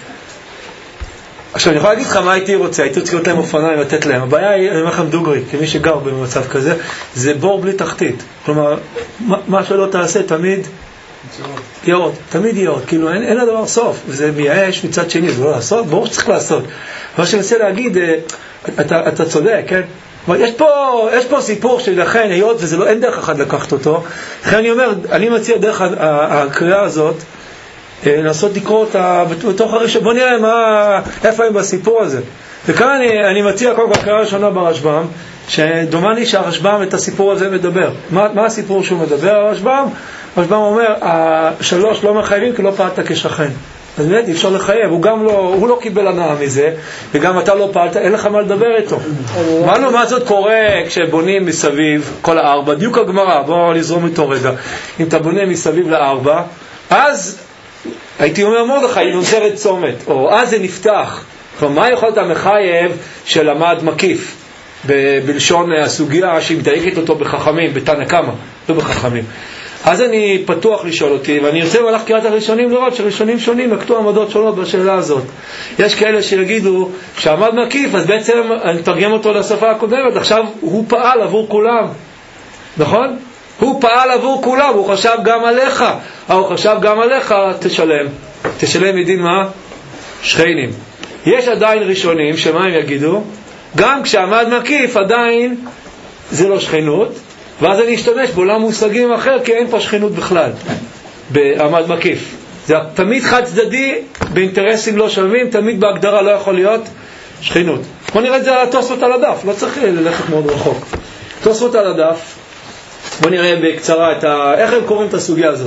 עכשיו אני יכול להגיד לך מה הייתי רוצה, הייתי רוצה להיות להם אופניים, לתת להם, הבעיה היא, אני אומר לכם דוגרי, כמי שגר במצב כזה, זה בור בלי תחתית, כלומר, מה שלא תעשה תמיד יאות, תמיד יאות, כאילו אין, אין לדבר סוף, וזה מייאש מצד שני, זה לא לעשות, ברור שצריך לעשות. מה שאני רוצה להגיד, אתה, אתה צודק, כן? יש פה, יש פה סיפור שלכן, היות וזה לא, אין דרך אחת לקחת אותו, לכן אני אומר, אני מציע דרך הקריאה הזאת, לנסות לקרוא אותה בתוך הראשון, בוא נראה מה, איפה הם בסיפור הזה. וכאן אני, אני מציע קודם כל הקריאה הראשונה ברשב"ם, שדומני שהרשב"ם את הסיפור הזה מדבר. מה, מה הסיפור שהוא מדבר? הרשב"ם, הרשב"ם אומר, השלוש לא מחייבים כי לא פעלת כשכן. אז באמת, אפשר לחייב. הוא גם לא, הוא לא קיבל הנאה מזה, וגם אתה לא פעלת, אין לך מה לדבר איתו. מה לעומת זאת קורה כשבונים מסביב כל הארבע? דיוק הגמרא, בואו נזרום איתו רגע. אם אתה בונה מסביב לארבע, אז הייתי אומר מרדכי, היא נוצרת צומת, או אז זה נפתח. כלומר, מה יכול להיות המחייב שלמד מקיף? ב- בלשון הסוגיה שהיא מדייקת אותו בחכמים, בתנא קמא, לא בחכמים. אז אני פתוח לשאול אותי, ואני רוצה במהלך קריאת הראשונים לראות שראשונים שונים נקטו עמדות שונות בשאלה הזאת. יש כאלה שיגידו שעמד מקיף, אז בעצם אני תרגם אותו לשפה הקודמת, עכשיו הוא פעל עבור כולם, נכון? הוא פעל עבור כולם, הוא חשב גם עליך, הוא חשב גם עליך, תשלם. תשלם מדין מה? שכנים. יש עדיין ראשונים, שמה הם יגידו? גם כשעמד מקיף עדיין זה לא שכנות, ואז אני אשתמש בעולם מושגים אחר, כי אין פה שכנות בכלל בעמד מקיף. זה תמיד חד צדדי, באינטרסים לא שווים, תמיד בהגדרה לא יכול להיות שכנות. בוא נראה את זה על התוספות על הדף, לא צריך ללכת מאוד רחוק. תוספות על הדף, בוא נראה בקצרה את ה... איך הם קוראים את הסוגיה הזאת.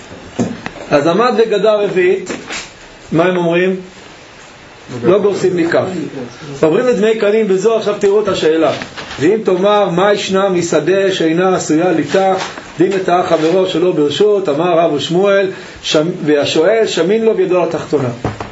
אז עמד וגדה רביעית, מה הם אומרים? לא גורסים מכף. עוברים לדמי קנים בזו, עכשיו תראו את השאלה. ואם תאמר מה ישנה משדה שאינה עשויה ליטה, דין את האח חברו שלא ברשות, אמר רב ושמואל, שם, והשואל שמין לו בידו לתחתונה.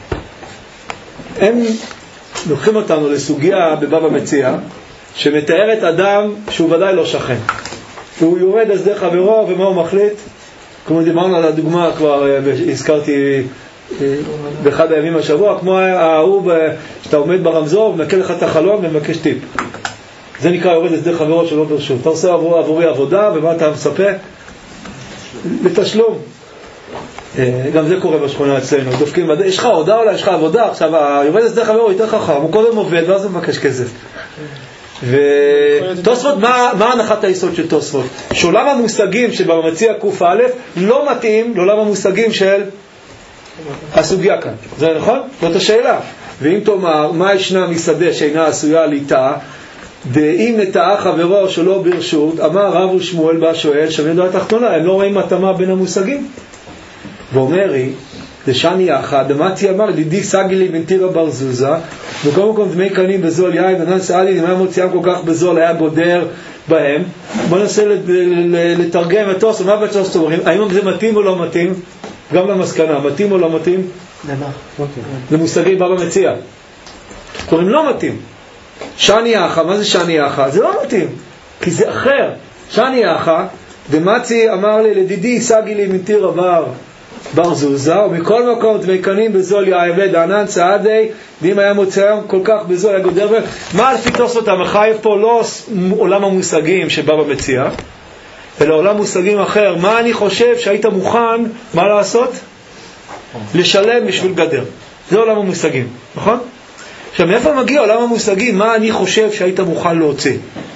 הם לוקחים אותנו לסוגיה בבבא מציע, שמתארת אדם שהוא ודאי לא שכן. הוא יורד לשדה חברו, ומה הוא מחליט? כמו דיברנו על הדוגמה, כבר הזכרתי באחד הימים השבוע, כמו ההוא שאתה עומד ברמזור ומנקה לך את החלון ומבקש טיפ. זה נקרא יורד לשדה חברו שלא ברשות. אתה עושה עבור, עבורי עבודה, ומה אתה מספה? בתשלום. גם זה קורה בשכונה אצלנו. דופקים, יש לך עבודה אולי, יש לך עבודה, עכשיו היורד לשדה חברו יותר חכם, הוא קודם עובד ואז הוא מבקש כסף. ותוספות, מה, מה הנחת היסוד של תוספות? שעולם המושגים שבמציע קוף א' לא מתאים לעולם המושגים של הסוגיה כאן. זה נכון? זאת השאלה. ואם תאמר, מה ישנה משדה שאינה עשויה ליטה, ואם נטעה חברו שלא ברשות, אמר רב ושמואל בא שואל, שווה דעה תחתונה, הם לא רואים התאמה בין המושגים. ואומרי, לשני האחד, דמתי אמר, לידי סגי לי בן טירה בר זוזה, וכל מקום דמי קנים בזול יין, ונן שאלי, אם היה מוציאם כל כך בזול, היה גודר בהם. בוא ננסה לתרגם את תוספות, מה בתוספות אומרים? האם זה מתאים או לא מתאים? גם למסקנה, מתאים או לא מתאים? למושגים בא במציע. קוראים לא מתאים. שני אחא, מה זה שני אחא? זה לא מתאים, כי זה אחר. שני אחא, דמצי אמר לי, לדידי סגי לי מטיר עבר בר זוזה, ומכל מקום דמי קנים בזול יעבד דענן צעדי, ואם היה מוצא היום כל כך בזול היה גודר בהם. מה לפי תוספות המחייב פה? לא עולם המושגים שבא במציע, אלא עולם מושגים אחר. מה אני חושב שהיית מוכן, מה לעשות? לשלם בשביל גדר. זה עולם המושגים, נכון? עכשיו, מאיפה מגיע עולם המושגים? מה אני חושב שהיית מוכן להוציא?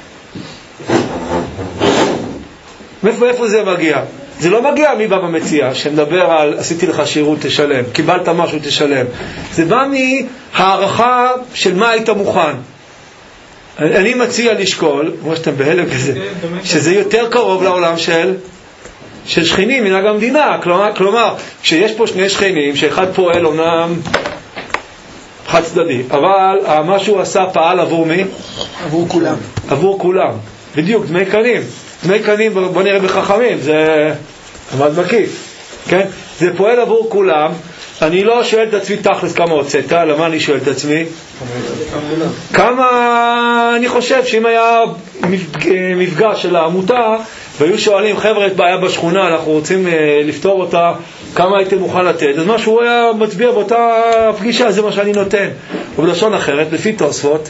מאיפה איפה זה מגיע? זה לא מגיע מבא במציע, שמדבר על עשיתי לך שירות תשלם, קיבלת משהו תשלם. זה בא מהערכה של מה היית מוכן. אני מציע לשקול, כמו שאתם בהלם כזה, שזה יותר קרוב לעולם של של שכנים, מנהג המדינה. כלומר, כלומר, כשיש פה שני שכנים, שאחד פועל אומנם חד צדדי, אבל מה שהוא עשה פעל עבור מי? עבור כולם. עבור כולם. בדיוק, דמי קנים. דמי קנים, בוא נראה בחכמים, זה עמד מקיף. כן? זה פועל עבור כולם. אני לא שואל את עצמי תכלס כמה הוצאת, למה אני שואל את עצמי? כמה אני חושב שאם היה מפגש של העמותה והיו שואלים, חבר'ה, את בעיה בשכונה, אנחנו רוצים לפתור אותה, כמה הייתם מוכן לתת? אז מה שהוא היה מצביע באותה פגישה, זה מה שאני נותן. ובלשון אחרת, לפי תוספות,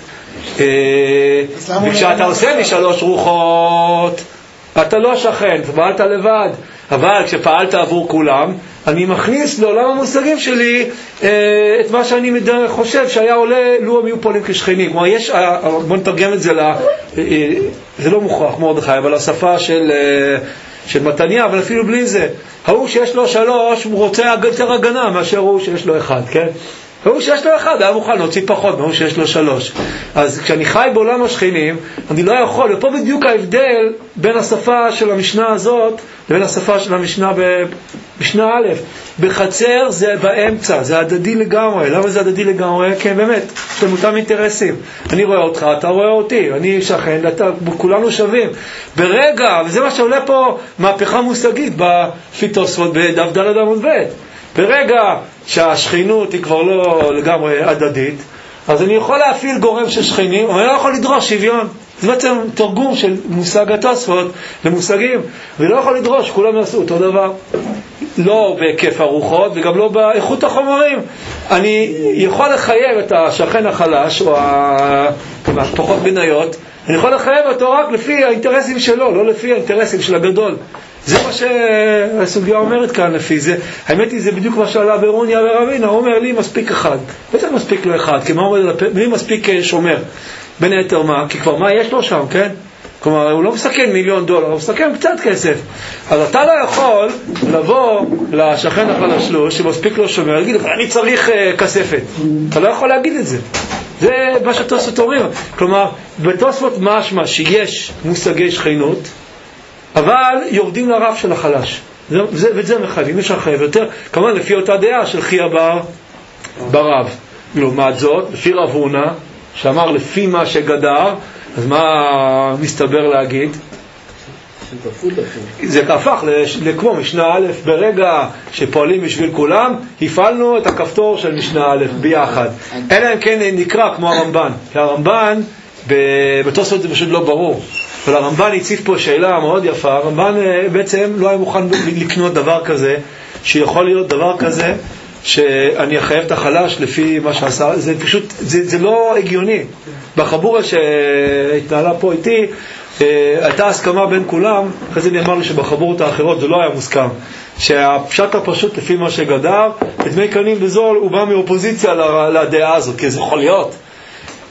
וכשאתה עושה משלוש רוחות, אתה לא שכן, פעלת לבד, אבל כשפעלת עבור כולם, אני מכניס לעולם המושגים שלי אה, את מה שאני מדרך חושב שהיה עולה לו הם יהיו פועלים כשכנים. כלומר, יש, אה, בוא נתרגם את זה, לה, אה, זה לא מוכרח מרדכי, אבל השפה של, אה, של מתניה, אבל אפילו בלי זה, ההוא שיש לו שלוש, הוא רוצה יותר הגנה מאשר הוא שיש לו אחד, כן? הוא שיש לו אחד, היה מוכן להוציא פחות מהוא שיש לו שלוש. אז כשאני חי בעולם השכנים, אני לא יכול, ופה בדיוק ההבדל בין השפה של המשנה הזאת לבין השפה של המשנה במשנה א'. בחצר זה באמצע, זה הדדי לגמרי. למה זה הדדי לגמרי? כן, באמת, יש לנו אותם אינטרסים. אני רואה אותך, אתה רואה אותי, אני שכן, אתה, כולנו שווים. ברגע, וזה מה שעולה פה מהפכה מושגית בפיתוספות בדף ד' עמוד ב'. ברגע שהשכנות היא כבר לא לגמרי הדדית, אז אני יכול להפעיל גורם של שכנים, אבל אני לא יכול לדרוש שוויון. זה בעצם תרגום של מושג התוספות למושגים, ולא יכול לדרוש, כולם יעשו אותו דבר. לא בהיקף הרוחות וגם לא באיכות החומרים. אני יכול לחייב את השכן החלש או הפחות בניות, אני יכול לחייב אותו רק לפי האינטרסים שלו, לא לפי האינטרסים של הגדול. זה מה שהסוגיה אומרת כאן לפי זה. האמת היא, זה בדיוק מה שעלה ברוניה ורבינה. הוא אומר לי מספיק אחד. בטח מספיק לו אחד, כי מה אומר לי מספיק שומר? בין היתר מה? כי כבר מה יש לו שם, כן? כלומר, הוא לא מסכן מיליון דולר, הוא מסכן קצת כסף. אז אתה לא יכול לבוא לשכן החלש לו, שמספיק לו שומר, להגיד, אני צריך uh, כספת. אתה לא יכול להגיד את זה. זה מה שתוספות אומרים. כלומר, בתוספות משמע שיש מושגי שכנות, אבל יורדים לרף של החלש. זה, זה, ואת זה מחייבים, יש אחרי יותר, כמובן לפי אותה דעה של חיה בר, ברב. לעומת זאת, לפי רב הונא, שאמר לפי מה שגדר, אז מה מסתבר להגיד? זה הפך לכמו משנה א', ברגע שפועלים בשביל כולם, הפעלנו את הכפתור של משנה א' ביחד. אלא אם כן נקרא כמו הרמב"ן, כי הרמב"ן, בתוספות זה פשוט לא ברור. אבל הרמב"ן הציף פה שאלה מאוד יפה. הרמב"ן בעצם לא היה מוכן לקנות דבר כזה, שיכול להיות דבר כזה, שאני אחייב את החלש לפי מה שעשה. זה פשוט, זה, זה לא הגיוני. בחבורה שהתנהלה פה איתי, הייתה הסכמה בין כולם, אחרי זה נאמר לי שבחבורות האחרות זה לא היה מוסכם. שהפשט הפשוט לפי מה שגדר, את דמי קנים בזול, הוא בא מאופוזיציה לדעה הזאת, כי זה יכול להיות.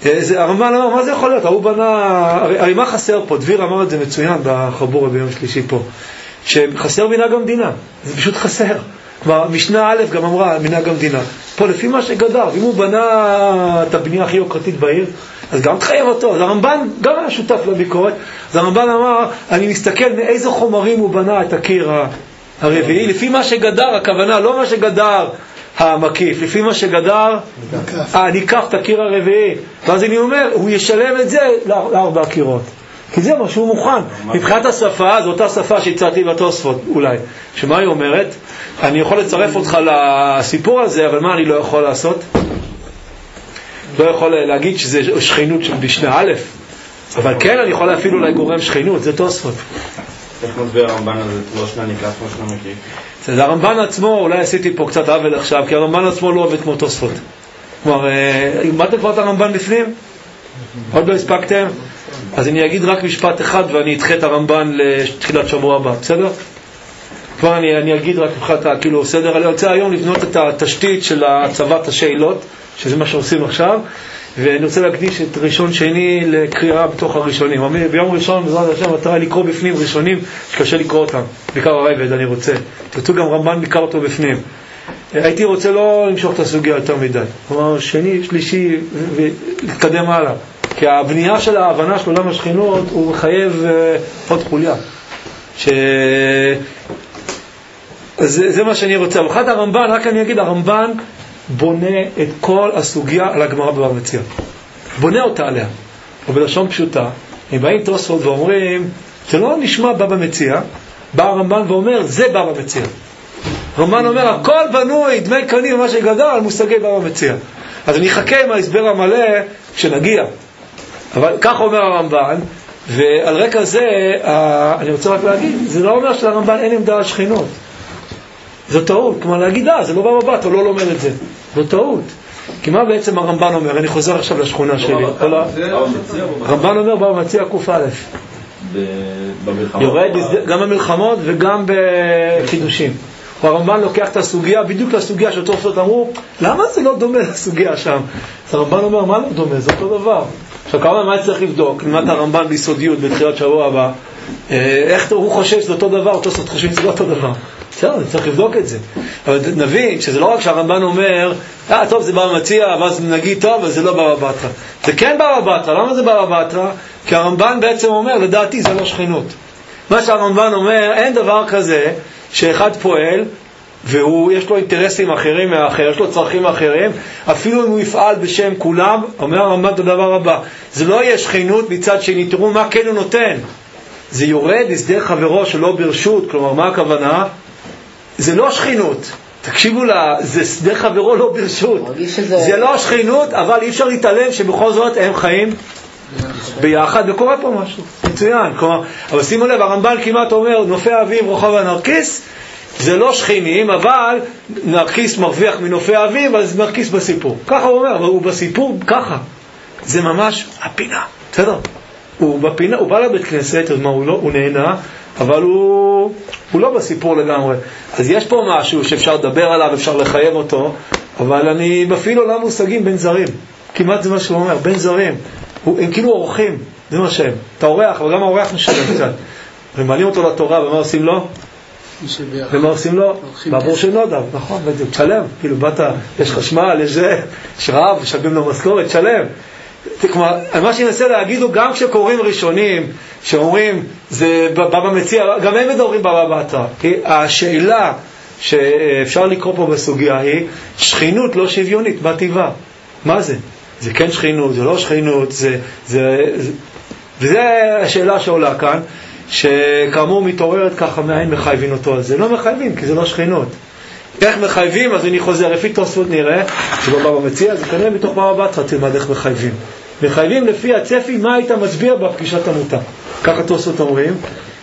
הרמב"ן אמר, מה זה יכול להיות? הוא בנה, הרי מה חסר פה? דביר אמר את זה מצוין בחבור ביום שלישי פה, שחסר מנהג המדינה, זה פשוט חסר. כלומר, משנה א' גם אמרה מנהג המדינה. פה לפי מה שגדר, אם הוא בנה את הבנייה הכי יוקרתית בעיר, אז גם תחייב אותו. אז הרמב"ן גם היה שותף לביקורת. אז הרמב"ן אמר, אני מסתכל מאיזה חומרים הוא בנה את הקיר הרביעי, לפי מה שגדר, הכוונה, לא מה שגדר המקיף, לפי מה שגדר, אה, ניקח את הקיר הרביעי. ואז אני אומר, הוא ישלם את זה לארבע הקירות. כי זה מה שהוא מוכן. מבחינת השפה, זו אותה שפה שהצעתי בתוספות, אולי. שמה היא אומרת? אני יכול לצרף אותך לסיפור הזה, אבל מה אני לא יכול לעשות? לא יכול להגיד שזה שכינות של משנה א', אבל כן אני יכול אפילו אולי גורם שכינות, זה תוספות. איך מסביר הרמב"ן הזה, לא שנה ניקח, לא שנה מקיף? זה הרמב"ן עצמו, אולי עשיתי פה קצת עוול עכשיו, כי הרמב"ן עצמו לא עובד כמו תוספות. כלומר, למדתם כבר את הרמב"ן בפנים? עוד לא הספקתם? אז אני אגיד רק משפט אחד ואני אדחה את הרמב"ן לתחילת שבוע הבא, בסדר? כבר אני, אני אגיד רק מבחינת כאילו סדר, אני רוצה היום לבנות את התשתית של הצבת השאלות, שזה מה שעושים עכשיו, ואני רוצה להקדיש את ראשון שני לקריאה בתוך הראשונים. ביום ראשון, בעזרת השם, אתה לקרוא בפנים ראשונים שקשה לקרוא אותם, בעיקר הרייבד אני רוצה. תרצו גם רמב"ן ביקר אותו בפנים. הייתי רוצה לא למשוך את הסוגיה יותר מדי. כלומר, שני, שלישי, ולהתקדם הלאה. כי הבנייה של ההבנה של עולם השכינות הוא מחייב uh, עוד חוליה. ש... זה, זה מה שאני רוצה. ואחד הרמב"ן, רק אני אגיד, הרמב"ן בונה את כל הסוגיה על הגמרא בבבא מציעא. בונה אותה עליה. ובלשון פשוטה, הם באים תוספות ואומרים, זה לא נשמע בבא מציעא, בא הרמב"ן ואומר, זה בבא מציעא. הרמב"ן אומר, הכל בנוי, דמי קנים ומה שגדל, על מושגי בבא מציעא. אז אני אחכה עם ההסבר המלא כשנגיע. אבל כך אומר הרמב"ן, ועל רקע זה, אני רוצה רק להגיד, זה לא אומר שלרמב"ן אין עמדה על שכינות. זו טעות, כלומר להגיד, אה, זה לא בבא בתרא, הוא לא לומד את זה. זו טעות. כי מה בעצם הרמב"ן אומר? אני חוזר עכשיו לשכונה שלי. הרמב"ן אומר בבא מציעא ק"א. יורד גם במלחמות וגם בחידושים. הרמב"ן לוקח את הסוגיה, בדיוק לסוגיה שתוספות אמרו, למה זה לא דומה לסוגיה שם? אז הרמב"ן אומר, מה לא דומה? זה אותו דבר. עכשיו, כמה מה צריך לבדוק? נלמד הרמב"ן ביסודיות בתחילת שבוע הבא. איך הוא חושב שזה אותו דבר, אותו סוד חושבים שזה לא אותו דבר. בסדר, צריך לבדוק את זה. אבל נבין שזה לא רק שהרמב"ן אומר, אה, טוב, זה בבא מציעא, ואז נגיד, טוב, אבל זה לא בבא בתרא. זה כן בבא בתרא. למה זה בבא בתרא? כי הרמב"ן בעצם אומר, לדעתי זה לא שכינות. מה שהרמב"ן אומר, אין דבר כזה שאחד פועל, והוא, יש לו אינטרסים אחרים מהאחר, יש לו צרכים אחרים, אפילו אם הוא יפעל בשם כולם, אומר הרמב"ן את הדבר הבא, זה לא יהיה שכינות מצד שני, תראו מה כן הוא נותן. זה יורד לשדה חברו שלא ברשות, כלומר מה הכוונה? זה לא שכינות, תקשיבו לה, זה שדה חברו לא ברשות, שזה... זה לא שכינות, אבל אי אפשר להתעלם שבכל זאת הם חיים ביחד, וקורה פה משהו, מצוין, כלומר, אבל שימו לב, הרמב"ן כמעט אומר, נופי האביב רוחב הנרקיס, זה לא שכינים, אבל נרקיס מרוויח מנופי האביב, אז נרקיס בסיפור. ככה הוא אומר, אבל הוא בסיפור ככה. זה ממש הפינה, בסדר? הוא בפינה, הוא בא לבית כנסת, אז מה, הוא, לא, הוא נהנה, אבל הוא, הוא לא בסיפור לגמרי. אז יש פה משהו שאפשר לדבר עליו, אפשר לחייב אותו, אבל אני מפעיל עולם מושגים בין זרים. כמעט זה מה שהוא אומר, בין זרים. הוא, הם כאילו אורחים, זה מה שהם. אתה אורח, אבל גם האורח משלם קצת. ומעלים אותו לתורה, ומה עושים לו? ומה עושים לו? בעבור של נודב, נכון, בדיוק, תשלם. כאילו באת, יש חשמל, יש זה, יש רב, משלמים לו משכורת, תשלם. כלומר, מה שאני אנסה להגיד הוא, גם כשקוראים ראשונים, שאומרים, זה בבא מציעא, גם הם מדברים בבא בתרא. כי השאלה שאפשר לקרוא פה בסוגיה היא, שכינות לא שוויונית, מה טבעה? מה זה? זה כן שכינות, זה לא שכינות, זה, זה, זה, וזה השאלה שעולה כאן, שכאמור מתעוררת ככה מאין מחייבים אותו על זה. לא מחייבים, כי זה לא שכינות. איך מחייבים? אז אני חוזר, לפי תוספות נראה, זה לא בבא מציעא, זה כנראה מתוך בבא בתרא, תלמד איך מחייבים. מחייבים לפי הצפי, מה היית מצביע בפגישת עמותה. ככה תוספות אומרים,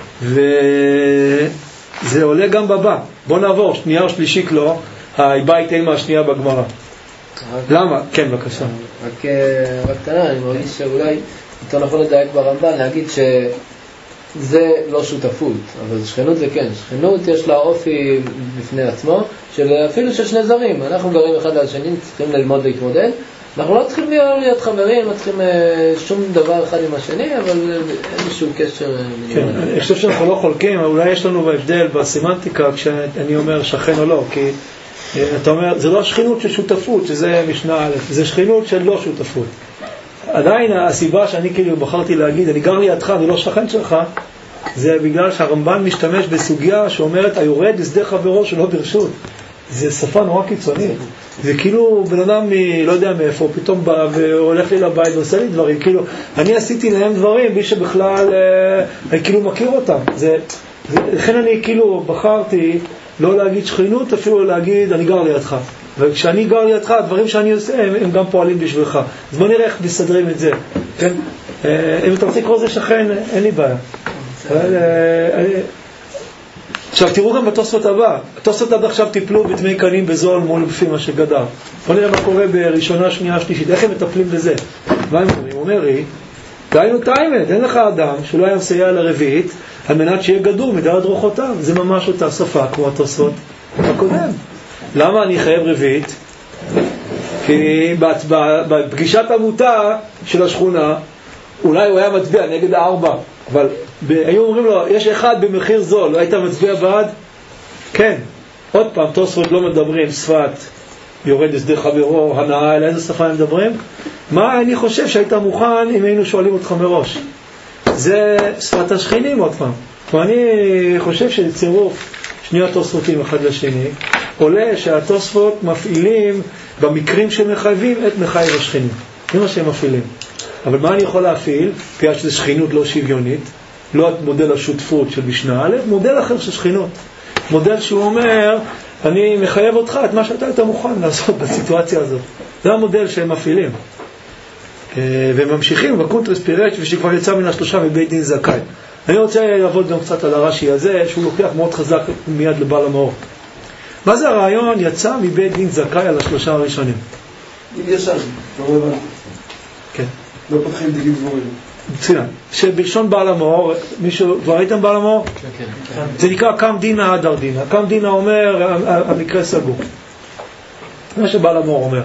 וזה עולה גם בבא. בוא נעבור, שנייה או שלישית לא, הבית אימה השנייה בגמרא. למה? כן, בבקשה. רק קטנה, אני מרגיש שאולי יותר נכון לדייק ברמב"ן, להגיד שזה לא שותפות, אבל שכנות זה כן. שכנות יש לה אופי בפני עצמו, של אפילו של שני זרים. אנחנו גרים אחד על שני, צריכים ללמוד להתמודד, אנחנו לא צריכים להיות חברים, לא צריכים שום דבר אחד עם השני, אבל איזשהו קשר... כן, אני חושב שאנחנו לא חולקים, אולי יש לנו בהבדל בסמנטיקה כשאני אומר שכן או לא, כי אתה אומר, זה לא שכנות של שותפות, שזה משנה א', זה שכנות של לא שותפות. עדיין הסיבה שאני כאילו בחרתי להגיד, אני גר לידך, אני לא שכן שלך, זה בגלל שהרמב"ן משתמש בסוגיה שאומרת, היורד לשדה חברו שלא ברשות. זה שפה נורא קיצונית. זה כאילו בן אדם מ... לא יודע מאיפה, פתאום בא והולך לי לבית ועושה לי דברים. כאילו, אני עשיתי להם דברים בלי שבכלל אה, אני כאילו מכיר אותם. זה, זה, לכן אני כאילו בחרתי לא להגיד שכנות, אפילו להגיד אני גר לידך. וכשאני גר לידך, הדברים שאני עושה הם, הם גם פועלים בשבילך. אז בוא נראה איך מסתדרים את זה. כן? אה, אם אתה רוצה לקרוא זה שכן, אין לי בעיה. אבל, אה, עכשיו תראו גם בתוספות הבא, התוספות עד עכשיו טיפלו בתמי קנים בזול מול בפי מה שגדר. בוא נראה מה קורה בראשונה, שנייה, שלישית, איך הם מטפלים בזה? מה הם אומרים? הוא אומר לי, דיינו תאימת, אין לך אדם שלא היה מסייע לרביעית על מנת שיהיה גדור מדעת רוחותיו. זה ממש אותה שפה כמו התוספות הקודם. למה אני חייב רביעית? כי בפגישת עמותה של השכונה אולי הוא היה מצביע נגד הארבע, אבל היו אומרים לו, יש אחד במחיר זול, לא היית מצביע בעד? כן. עוד פעם, תוספות לא מדברים שפת יורד לשדה חברו, הנאה, אלא איזה שפה הם מדברים? מה אני חושב שהיית מוכן אם היינו שואלים אותך מראש? זה שפת השכנים עוד פעם. ואני חושב שצירוף שני התוספותים אחד לשני, עולה שהתוספות מפעילים במקרים שמחייבים את מחייב השכנים. זה מה שהם מפעילים. אבל מה אני יכול להפעיל? בגלל שזה שכינות לא שוויונית, לא את מודל השותפות של משנה א', מודל אחר של שכינות. מודל שהוא אומר, אני מחייב אותך את מה שאתה היית מוכן לעשות בסיטואציה הזאת. זה המודל שהם מפעילים. והם ממשיכים בקונטרס פירט, ושכבר יצא מן השלושה מבית דין זכאי. אני רוצה לעבוד גם קצת על הרש"י הזה, שהוא לוקח מאוד חזק מיד לבעל המאור. מה זה הרעיון? יצא מבית דין זכאי על השלושה הראשונים. דין ישן, לא הבנתי. כן. לא פותחים דין דבורים. מצוין. שבלשון בעל המאור, מישהו, כבר ראיתם בעל המאור? כן, כן. זה נקרא קם דינה עד ארדינה. קם דינה אומר, המקרה סגור. מה שבעל המאור אומר.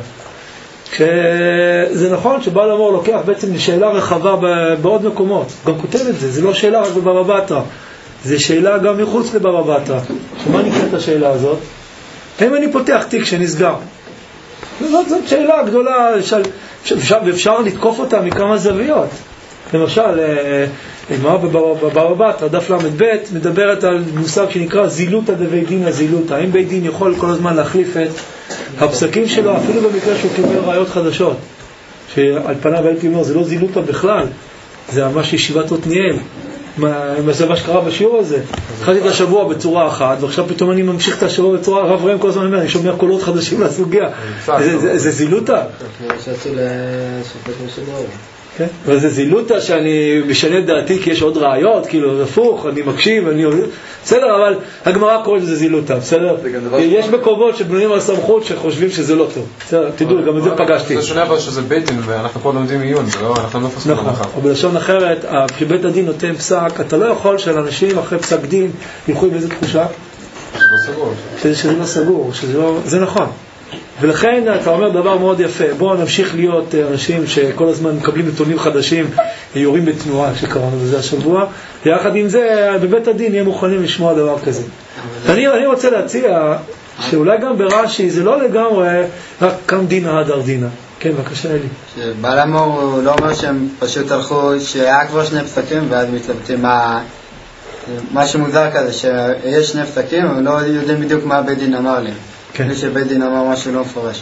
שזה נכון שבעל המאור לוקח בעצם שאלה רחבה בעוד מקומות. גם כותב את זה. זה לא שאלה רק בבבא בתרא. זה שאלה גם מחוץ לבבא בתרא. שמה נקראת השאלה הזאת? אם אני פותח תיק שנסגר. זאת, זאת שאלה גדולה, אפשר, אפשר לתקוף אותה מכמה זוויות. למשל, מה בבבא בתרא, דף למד ב' מדברת על מושג שנקרא זילותא דבית דינא זילותא. האם בית דין יכול כל הזמן להחליף את הפסקים שלו, אפילו במקרה שהוא קיבל ראיות חדשות, שעל פניו הייתי אומר, זה לא זילותא בכלל, זה ממש ישיבת עתניאל. מה זה מה שקרה בשיעור הזה? התחלתי את השבוע בצורה אחת, ועכשיו פתאום אני ממשיך את השבוע בצורה, הרב ראם כל הזמן אומר, אני שומע קולות חדשים לסוגיה. זה זילותא. שעשו לשופט משמעו. כן? אבל זה זילותא שאני משנה את דעתי כי יש עוד ראיות, כאילו הפוך, אני מקשיב, אני... בסדר, אבל הגמרא קוראת לזה זילותא, בסדר? יש מקומות שבנויים על סמכות שחושבים שזה לא טוב. בסדר, תדעו, גם את זה פגשתי. זה שונה אבל שזה בית דין, ואנחנו פה לומדים עיון, אנחנו לא פסקים הלכה. נכון, אבל בלשון אחרת, כשבית הדין נותן פסק, אתה לא יכול שאנשים אחרי פסק דין ילכו עם איזו תחושה? שזה לא סגור. שזה לא סגור, זה נכון. ולכן אתה אומר דבר מאוד יפה, בואו נמשיך להיות אנשים שכל הזמן מקבלים נתונים חדשים, יורים בתנועה שקראנו בזה השבוע, ויחד עם זה בבית הדין יהיה מוכנים לשמוע דבר כזה. אני, אני רוצה להציע שאולי גם ברש"י זה לא לגמרי רק קם דינא עד ארדינא. כן, בבקשה אלי. שבעל המאור הוא לא אומר שהם פשוט הלכו, שהיה כבר שני פסקים ואז מתלבטים מה... משהו מוזר כזה, שיש שני פסקים אבל לא יודעים בדיוק מה בית דין אמר להם. כן. שבית דין אמר משהו לא מפורש.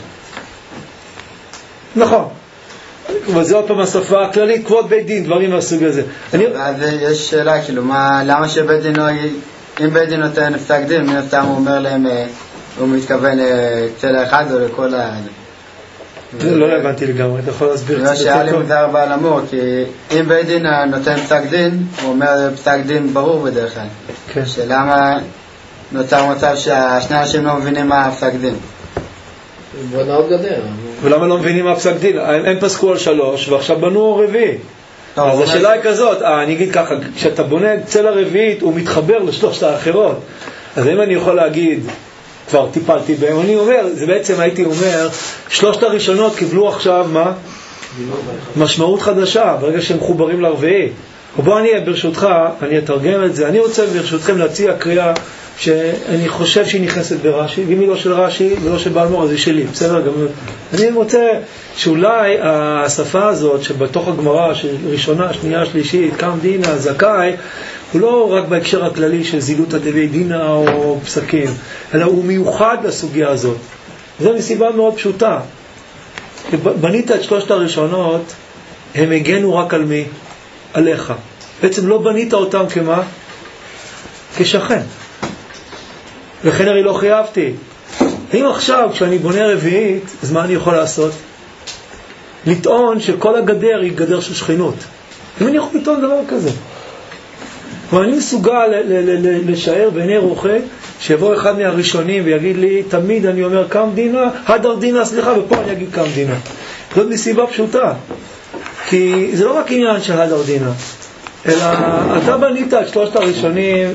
נכון. אבל זה עוד פעם השפה הכללית, כבוד בית דין, דברים מהסוג הזה. ואז יש שאלה, כאילו, למה שבית דין לא... אם בית דין נותן פסק דין, מן הסתם הוא אומר להם, הוא מתכוון צלע אחד או לכל ה... לא הבנתי לגמרי, אתה יכול להסביר קצת יותר טוב? לא שאלה לי מוזר בעל המאור, כי אם בית דין נותן פסק דין, הוא אומר פסק דין ברור בדרך כלל. כן. שלמה... נוצר מצב שהשני אנשים לא מבינים מה הפסק דין. בונה עוד גדר. ולמה לא מבינים מה הפסק דין? הם פסקו על שלוש ועכשיו בנו רביעי. אז השאלה היא כזאת, אני אגיד ככה, כשאתה בונה צלע רביעית הוא מתחבר לשלושת האחרות. אז אם אני יכול להגיד כבר טיפלתי בהם. אני אומר, זה בעצם הייתי אומר, שלושת הראשונות קיבלו עכשיו מה? משמעות חדשה, ברגע שהם מחוברים לרביעי. ובוא אני, ברשותך, אני אתרגם את זה. אני רוצה ברשותכם להציע קריאה שאני חושב שהיא נכנסת ברש"י, ואם היא לא של רש"י ולא של בעל מור, אז היא שלי, בסדר? גם אני רוצה שאולי השפה הזאת שבתוך הגמרא, של ראשונה, שנייה, שלישית, קם דינה, זכאי, הוא לא רק בהקשר הכללי של זילות הדבי דינה או פסקים, אלא הוא מיוחד לסוגיה הזאת. זה מסיבה מאוד פשוטה. בנית את שלושת הראשונות, הם הגנו רק על מי? עליך. בעצם לא בנית אותם כמה? כשכן. לכן הרי לא חייבתי. אם עכשיו כשאני בונה רביעית, אז מה אני יכול לעשות? לטעון שכל הגדר היא גדר של שכינות. אם אני יכול לטעון דבר כזה. ואני מסוגל לשער בעיני רוחי שיבוא אחד מהראשונים ויגיד לי, תמיד אני אומר קם דינה, הדר דינה, סליחה, ופה אני אגיד קם דינה. זאת מסיבה פשוטה. כי זה לא רק עניין של הדר דינה, אלא אתה בנית את שלושת הראשונים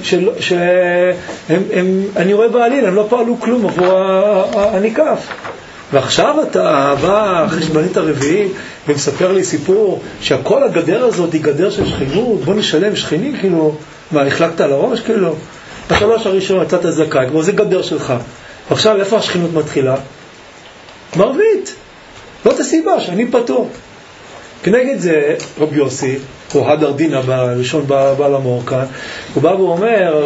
שאני רואה בעליל, הם לא פעלו כלום עבור הניקף. ועכשיו אתה בא אחרי שבנית הרביעי ומספר לי סיפור שהכל הגדר הזאת היא גדר של שכינות, בוא נשלם שכינים, כאילו, מה, החלקת על הראש, כאילו? בשלוש הראשון יצאת זכאי, כמו זה גדר שלך. ועכשיו איפה השכינות מתחילה? מרבית. לא את הסיבה שאני פטור. כנגד זה רבי יוסי, או הדר דינה בראשון בעל המור כאן, הוא בא ואומר,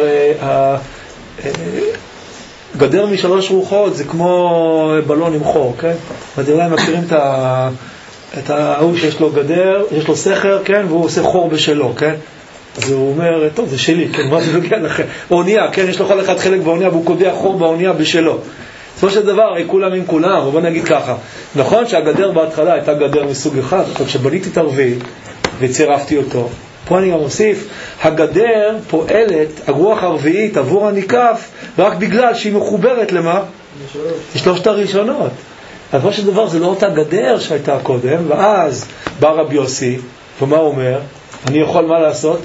גדר משלוש רוחות זה כמו בלון עם חור, כן? אולי מכירים את ה... את ההוא שיש לו גדר, יש לו סכר, כן? והוא עושה חור בשלו, כן? אז הוא אומר, טוב, זה שלי, כן? מה זה נוגע לכם? אונייה, כן? יש לו כל אחד חלק באונייה, והוא קודח חור באונייה בשלו. בסופו של דבר, כולם עם כולם, ובוא נגיד ככה. נכון שהגדר בהתחלה הייתה גדר מסוג אחד, אבל כשבניתי את הרביעי וצירפתי אותו, פה אני גם מוסיף, הגדר פועלת, הרוח הרביעית עבור הניקף, רק בגלל שהיא מחוברת למה? לשלושת הראשונות. אז מה שדבר זה לא אותה גדר שהייתה קודם, ואז בא רבי יוסי, ומה הוא אומר? אני יכול מה לעשות?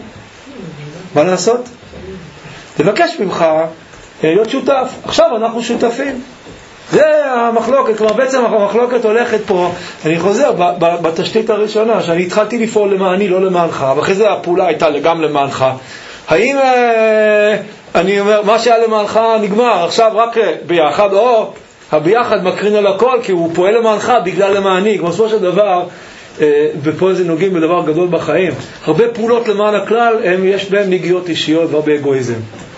מה לעשות? תבקש ממך להיות שותף. עכשיו אנחנו שותפים. זה המחלוקת, כלומר בעצם המחלוקת הולכת פה, אני חוזר ב- ב- בתשתית הראשונה, שאני התחלתי לפעול למעני, לא למענך, ואחרי זה הפעולה הייתה גם למענך. האם אה, אני אומר, מה שהיה למענך נגמר, עכשיו רק ביחד, או הביחד מקרין על הכל, כי הוא פועל למענך בגלל למעני, כמו בסופו של דבר, אה, ופה זה נוגעים בדבר גדול בחיים. הרבה פעולות למען הכלל, הם, יש בהם נגיעות אישיות והרבה אגואיזם.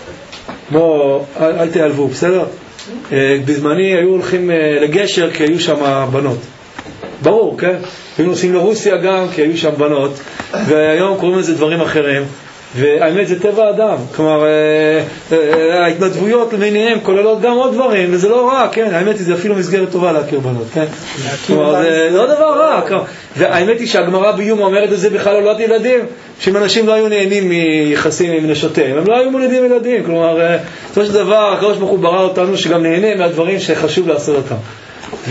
בוא, אל, אל תיעלבו, בסדר? בזמני היו הולכים לגשר כי היו שם בנות. ברור, כן? היו נוסעים לרוסיה גם כי היו שם בנות, והיום קוראים לזה דברים אחרים. והאמת זה טבע אדם, כלומר ההתנדבויות למיניהם כוללות גם עוד דברים, וזה לא רע, כן? האמת היא זה אפילו מסגרת טובה להכיר בנות, כן? כלומר זה לא דבר רע, והאמת היא שהגמרא ביום אומרת את זה בכלל הולדת ילדים, שאם אנשים לא היו נהנים מיחסים עם נשותיהם, הם לא היו מולדים ילדים, כלומר בסופו של דבר הקדוש ברוך הוא ברא אותנו שגם נהנה מהדברים שחשוב לעשות אותם. ו...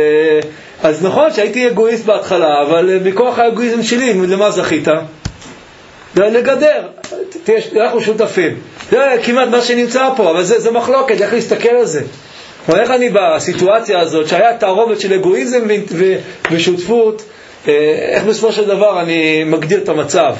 אז נכון שהייתי אגואיסט בהתחלה, אבל בכוח האגואיזם שלי, למה זכית? לגדר, אנחנו שותפים. זה כמעט מה שנמצא פה, אבל זה, זה מחלוקת, איך להסתכל על זה? איך אני בסיטואציה הזאת, שהיה תערובת של אגואיזם ו- ושותפות, איך בסופו של דבר אני מגדיר את המצב?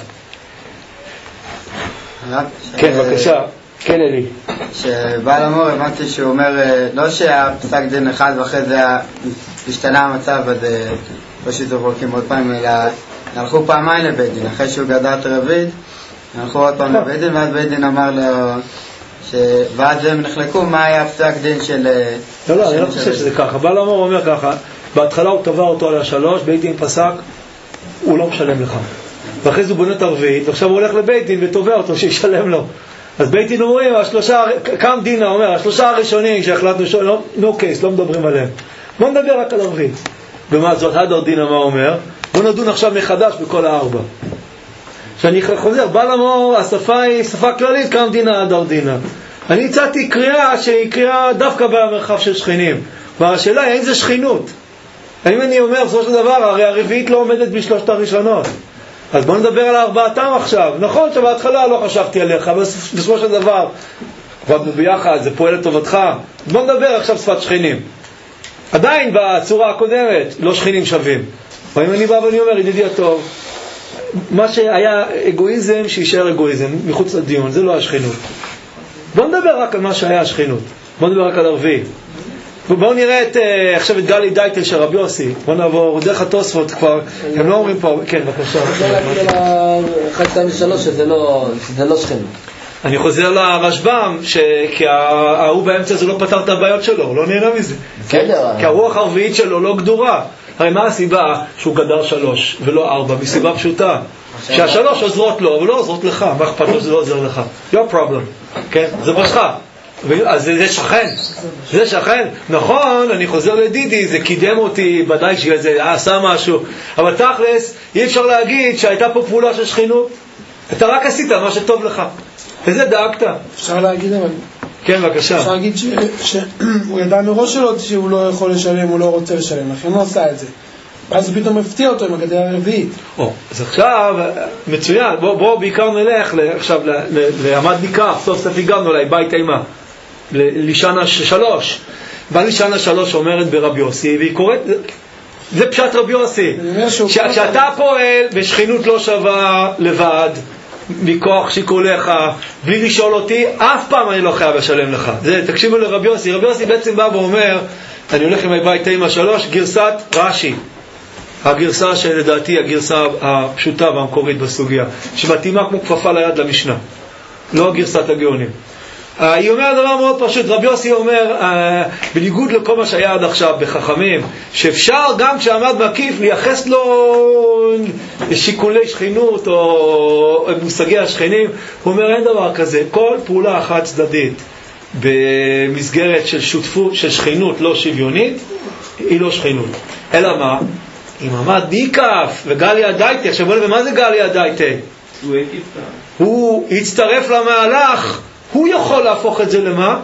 כן, בבקשה. כן, אלי. שבעל המור, הבנתי שהוא אומר, לא שהיה פסק דין אחד ואחרי זה השתנה המצב, אז לא שיתוף הולכים עוד פעם, אלא הלכו פעמיים לבית דין, אחרי שהוא גדע את הרביעית, הלכו עוד פעם לבית דין, ואז בית דין אמר לו, ואז הם נחלקו מה היה פסק דין של... לא, לא, אני לא חושב שזה ככה. בעל המור אומר ככה, בהתחלה הוא תבע אותו על השלוש, בית דין פסק, הוא לא משלם לך. ואחרי זה הוא בונה את הרביעית, ועכשיו הוא הולך לבית דין ותובע אותו שישלם לו. אז בית דין אומרים, השלושה, קם דינה אומר, השלושה הראשונים שהחלטנו, לא, no case, לא מדברים עליהם. בוא נדבר רק על הרביעית. במה זאת, הדר דינה מה אומר? בוא נדון עכשיו מחדש בכל הארבע. שאני חוזר, בעל המור, השפה היא שפה כללית, קם דינה, הדר דינה. אני הצעתי קריאה שהיא קריאה דווקא במרחב של שכנים. והשאלה היא, האם זה שכינות? האם אני אומר, בסופו של דבר, הרי הרביעית לא עומדת בשלושת הראשונות. אז בוא נדבר על ארבעתם עכשיו. נכון שבהתחלה לא חשבתי עליך, אבל בסופו של דבר עבדנו ביחד, זה פועל לטובתך. בוא נדבר עכשיו שפת שכנים. עדיין בצורה הקודמת, לא שכנים שווים. ואם אני בא ואני אומר, ידידי הטוב, מה שהיה אגואיזם, שישאר אגואיזם, מחוץ לדיון, זה לא השכנות. בוא נדבר רק על מה שהיה השכנות. בוא נדבר רק על הרביעי. ובואו נראה את, עכשיו את גלי דייטל של רבי יוסי. בואו נעבור דרך התוספות כבר, הם לא אומרים פה, כן, בבקשה. אני רוצה להגיד על ה-אחת, שתיים, שלוש שזה לא שכנות. אני חוזר לרשב"ם, כי ההוא באמצע זה לא פתר את הבעיות שלו, הוא לא נהנה מזה. כי הרוח הרביעית שלו לא גדורה. הרי מה הסיבה שהוא גדר שלוש ולא ארבע? מסיבה פשוטה. שהשלוש עוזרות לו, אבל לא עוזרות לך. מה אכפת לו שזה לא עוזר לך? Your problem. כן? זה משך. אז זה שכן. זה שכן. נכון, אני חוזר לדידי, זה קידם אותי, ודאי שזה עשה משהו. אבל תכלס, אי אפשר להגיד שהייתה פה פעולה של שכינות. אתה רק עשית מה שטוב לך. וזה דאגת. אפשר להגיד אבל... כן, בבקשה. אפשר להגיד שהוא ידע מראש שלו שהוא לא יכול לשלם, הוא לא רוצה לשלם, לכן הוא עשה את זה. ואז הוא פתאום הפתיע אותו עם הגדר הרביעית. או, אז עכשיו, מצוין, בואו בוא, בעיקר נלך עכשיו לעמד ניקח, סוף סוף הגענו אליי, בית אימה, לישנה שלוש. ולישנה שלוש אומרת ברבי יוסי, והיא קוראת, זה פשט רבי יוסי. כשאתה פועל בשכינות לא שווה לבד, מכוח שיקוליך, בלי לשאול אותי, אף פעם אני לא חייב לשלם לך. זה, תקשיבו לרבי יוסי. רבי יוסי בעצם בא ואומר, אני הולך עם הבית אימא שלוש, גרסת רש"י. הגרסה שלדעתי הגרסה הפשוטה והמקורית בסוגיה, שמתאימה כמו כפפה ליד למשנה. לא גרסת הגאונים. היא אומרת דבר מאוד פשוט. רבי יוסי אומר, בניגוד לכל מה שהיה עד עכשיו בחכמים, שאפשר גם כשעמד מקיף לייחס לו שיקולי שכינות או מושגי השכנים. הוא אומר, אין דבר כזה. כל פעולה אחת צדדית במסגרת של שותפות, של שכינות לא שוויונית, היא לא שכינות. אלא מה? אם עמד ניקף וגליה דייטה. עכשיו בואו, ומה זה גליה דייטה? הוא הצטרף למהלך. הוא יכול להפוך את זה למה?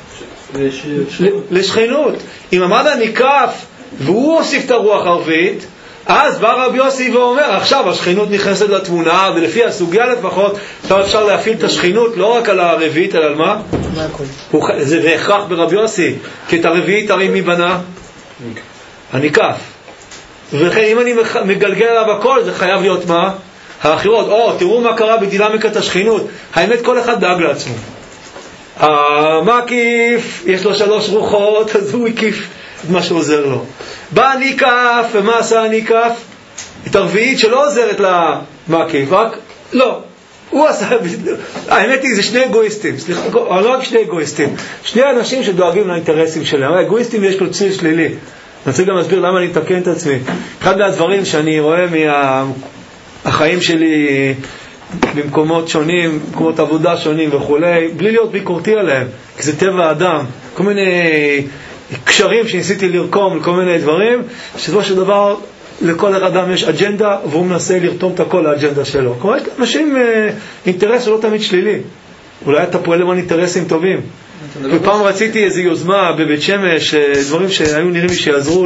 לשכנות. אם עמד הניקף והוא הוסיף את הרוח הרביעית, אז בא רבי יוסי ואומר, עכשיו השכנות נכנסת לתמונה, ולפי הסוגיה לפחות אפשר להפעיל את השכנות לא רק על הרביעית, אלא על מה? זה בהכרח ברבי יוסי, כי את הרביעית הרי מי בנה? הניקף. ולכן אם אני מגלגל עליו הכל, זה חייב להיות מה? האחרות. או, תראו מה קרה בדינמיקת השכינות. האמת, כל אחד דאג לעצמו. המקיף, יש לו שלוש רוחות, אז הוא הקיף את מה שעוזר לו. בא ניקף, ומה עשה הניקף? את הרביעית שלא עוזרת למקיף, רק לא. הוא עשה, האמת היא, זה שני אגואיסטים, סליחה, לא רק שני אגואיסטים, שני אנשים שדואגים לאינטרסים שלהם. האגואיסטים יש לו ציר שלילי. אני רוצה גם להסביר למה אני אתקן את עצמי. אחד מהדברים שאני רואה מה... החיים שלי במקומות שונים, במקומות עבודה שונים וכולי, בלי להיות ביקורתי עליהם, כי זה טבע האדם, כל מיני קשרים שניסיתי לרקום, לכל מיני דברים, שזו של דבר לכל אדם יש אג'נדה, והוא מנסה לרתום את הכל לאג'נדה שלו. כלומר, יש אנשים אינטרס שלא תמיד שלילי, אולי אתה פועל למען אינטרסים טובים. ופעם רציתי איזו יוזמה בבית שמש, דברים שהיו נראים לי שיעזרו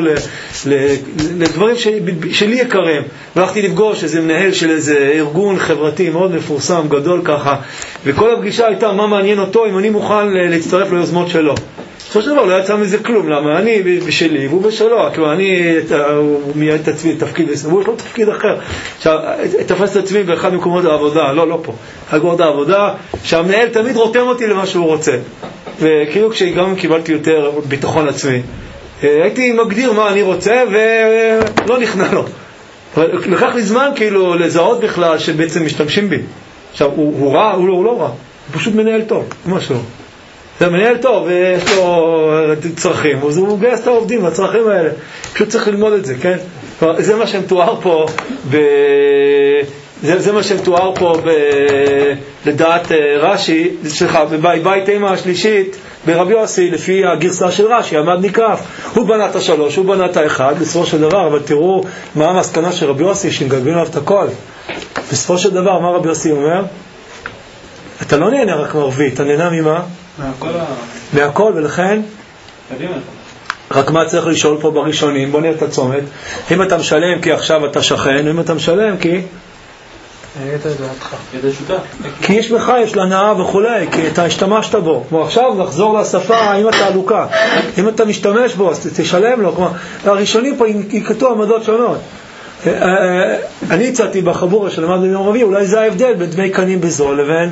לדברים שלי יקרים. והלכתי לפגוש איזה מנהל של איזה ארגון חברתי מאוד מפורסם, גדול ככה, וכל הפגישה הייתה מה מעניין אותו אם אני מוכן להצטרף ליוזמות שלו. בסופו של דבר לא יצא מזה כלום. למה? אני בשלי והוא בשלו. כאילו אני, הוא מייעד את עצמי תפקיד והוא יש לו תפקיד אחר. עכשיו, תפס את עצמי באחד מקומות העבודה, לא, לא פה, מקומות העבודה, שהמנהל תמיד רותם אותי למה שהוא רוצה. וכאילו כשגם קיבלתי יותר ביטחון עצמי, הייתי מגדיר מה אני רוצה ולא נכנע לו. לקח לי זמן כאילו לזהות בכלל שבעצם משתמשים בי. עכשיו, הוא, הוא רע, הוא לא, הוא לא רע. הוא פשוט מנהל טוב, משהו. זה מנהל טוב, ויש לו צרכים, אז הוא גייס את העובדים, הצרכים האלה. פשוט צריך ללמוד את זה, כן? זה מה שמתואר פה ב... זה, זה מה שמתואר פה ב... לדעת רש"י, סליחה, בבית אימא השלישית, ברבי יוסי, לפי הגרסה של רש"י, עמד ניקף. הוא בנה את השלוש, הוא בנה את האחד, בסופו של דבר, אבל תראו מה המסקנה של רבי יוסי, שנגלגלים עליו את הכל. בסופו של דבר, מה רבי יוסי אומר? אתה לא נהנה רק מרבי, אתה נהנה ממה? מהכל, מהכל, ולכן רק מה צריך לשאול פה בראשונים? בוא נראה את הצומת. אם אתה משלם כי עכשיו אתה שכן, אם אתה משלם כי היית דעתך. כי יש בך, יש להנאה וכולי, כי אתה השתמשת בו. כמו עכשיו לחזור לשפה עם התעלוקה. אם אתה משתמש בו, אז תשלם לו. כמו, הראשונים פה יקטו עמדות שונות. אני הצעתי בחבורה שלמד ביום רביעי, אולי זה ההבדל בין דמי קנים בזול לבין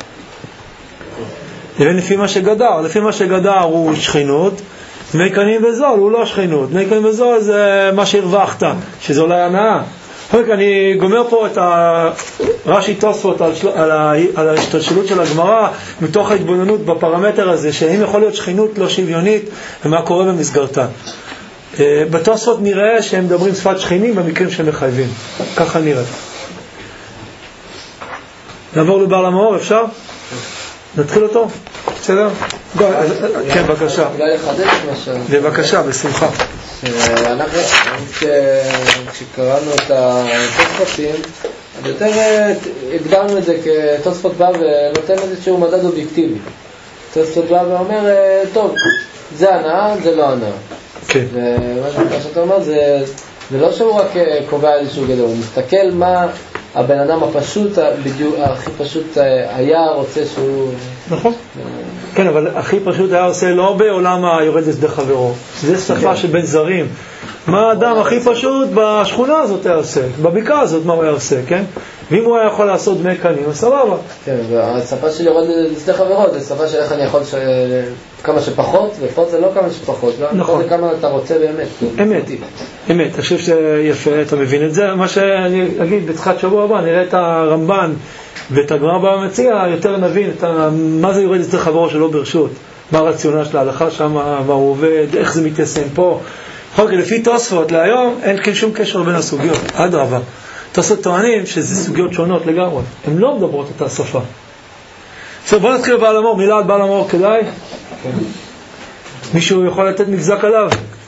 לבין לפי מה שגדר. לפי מה שגדר הוא שכינות, דמי קנים בזול הוא לא שכינות. דמי קנים בזול זה מה שהרווחת, שזה אולי הנאה. אני גומר פה את רש"י תוספות על, על, על ההשתלשלות של הגמרא מתוך ההתבוננות בפרמטר הזה, שאם יכול להיות שכינות לא שוויונית ומה קורה במסגרתה. בתוספות נראה שהם מדברים שפת שכינים במקרים שמחייבים. ככה נראה. נעבור לבעל המאור, אפשר? נתחיל אותו? בסדר? כן, בבקשה. אולי לחדש משהו. בבקשה, בשמחה. אנחנו, כשקראנו את התוספותים, יותר הגדרנו את זה כתוספות בא ונותן איזשהו מדד אובייקטיבי. תוספות בא ואומר, טוב, זה הנאה, זה לא הנאה. כן. ומה שאתה אומר, זה, זה לא שהוא רק קובע איזשהו גדול, הוא מסתכל מה הבן אדם הפשוט, בדיוק, הכי פשוט היה רוצה שהוא... נכון. כן, אבל הכי פשוט היה עושה לא בעולם היורד לשדה חברו. זה שפה של בן זרים. מה האדם הכי פשוט בשכונה הזאת היה עושה? בבקעה הזאת מה הוא היה עושה, כן? ואם הוא היה יכול לעשות דמי קנים, אז סבבה. כן, והשפה של יורד לשדה חברו, זה שפה של איך אני יכול ש... כמה שפחות, ופה זה לא כמה שפחות. נכון. פה זה כמה אתה רוצה באמת. אמת. אמת. אני חושב שיפה, אתה מבין את זה. מה שאני אגיד, בתחילת שבוע הבא, נראה את הרמב"ן ואת הגמרא במציע, יותר נבין את ה... מה זה יורד לשדה חברו שלא ברשות. מה הרציונל של ההלכה שם, מה הוא עובד, איך זה מתיישם פה. חוק, לפי תוספות להיום, אין כן שום קשר בין הסוגיות. עד רבה. תוספות טוענים שזה סוגיות שונות לגמרי. הן לא מדברות את השפה. עכשיו בוא נתחיל בבעל המאור. מילה על בעל המאור כדאי? מישהו יכול לתת מבזק עליו?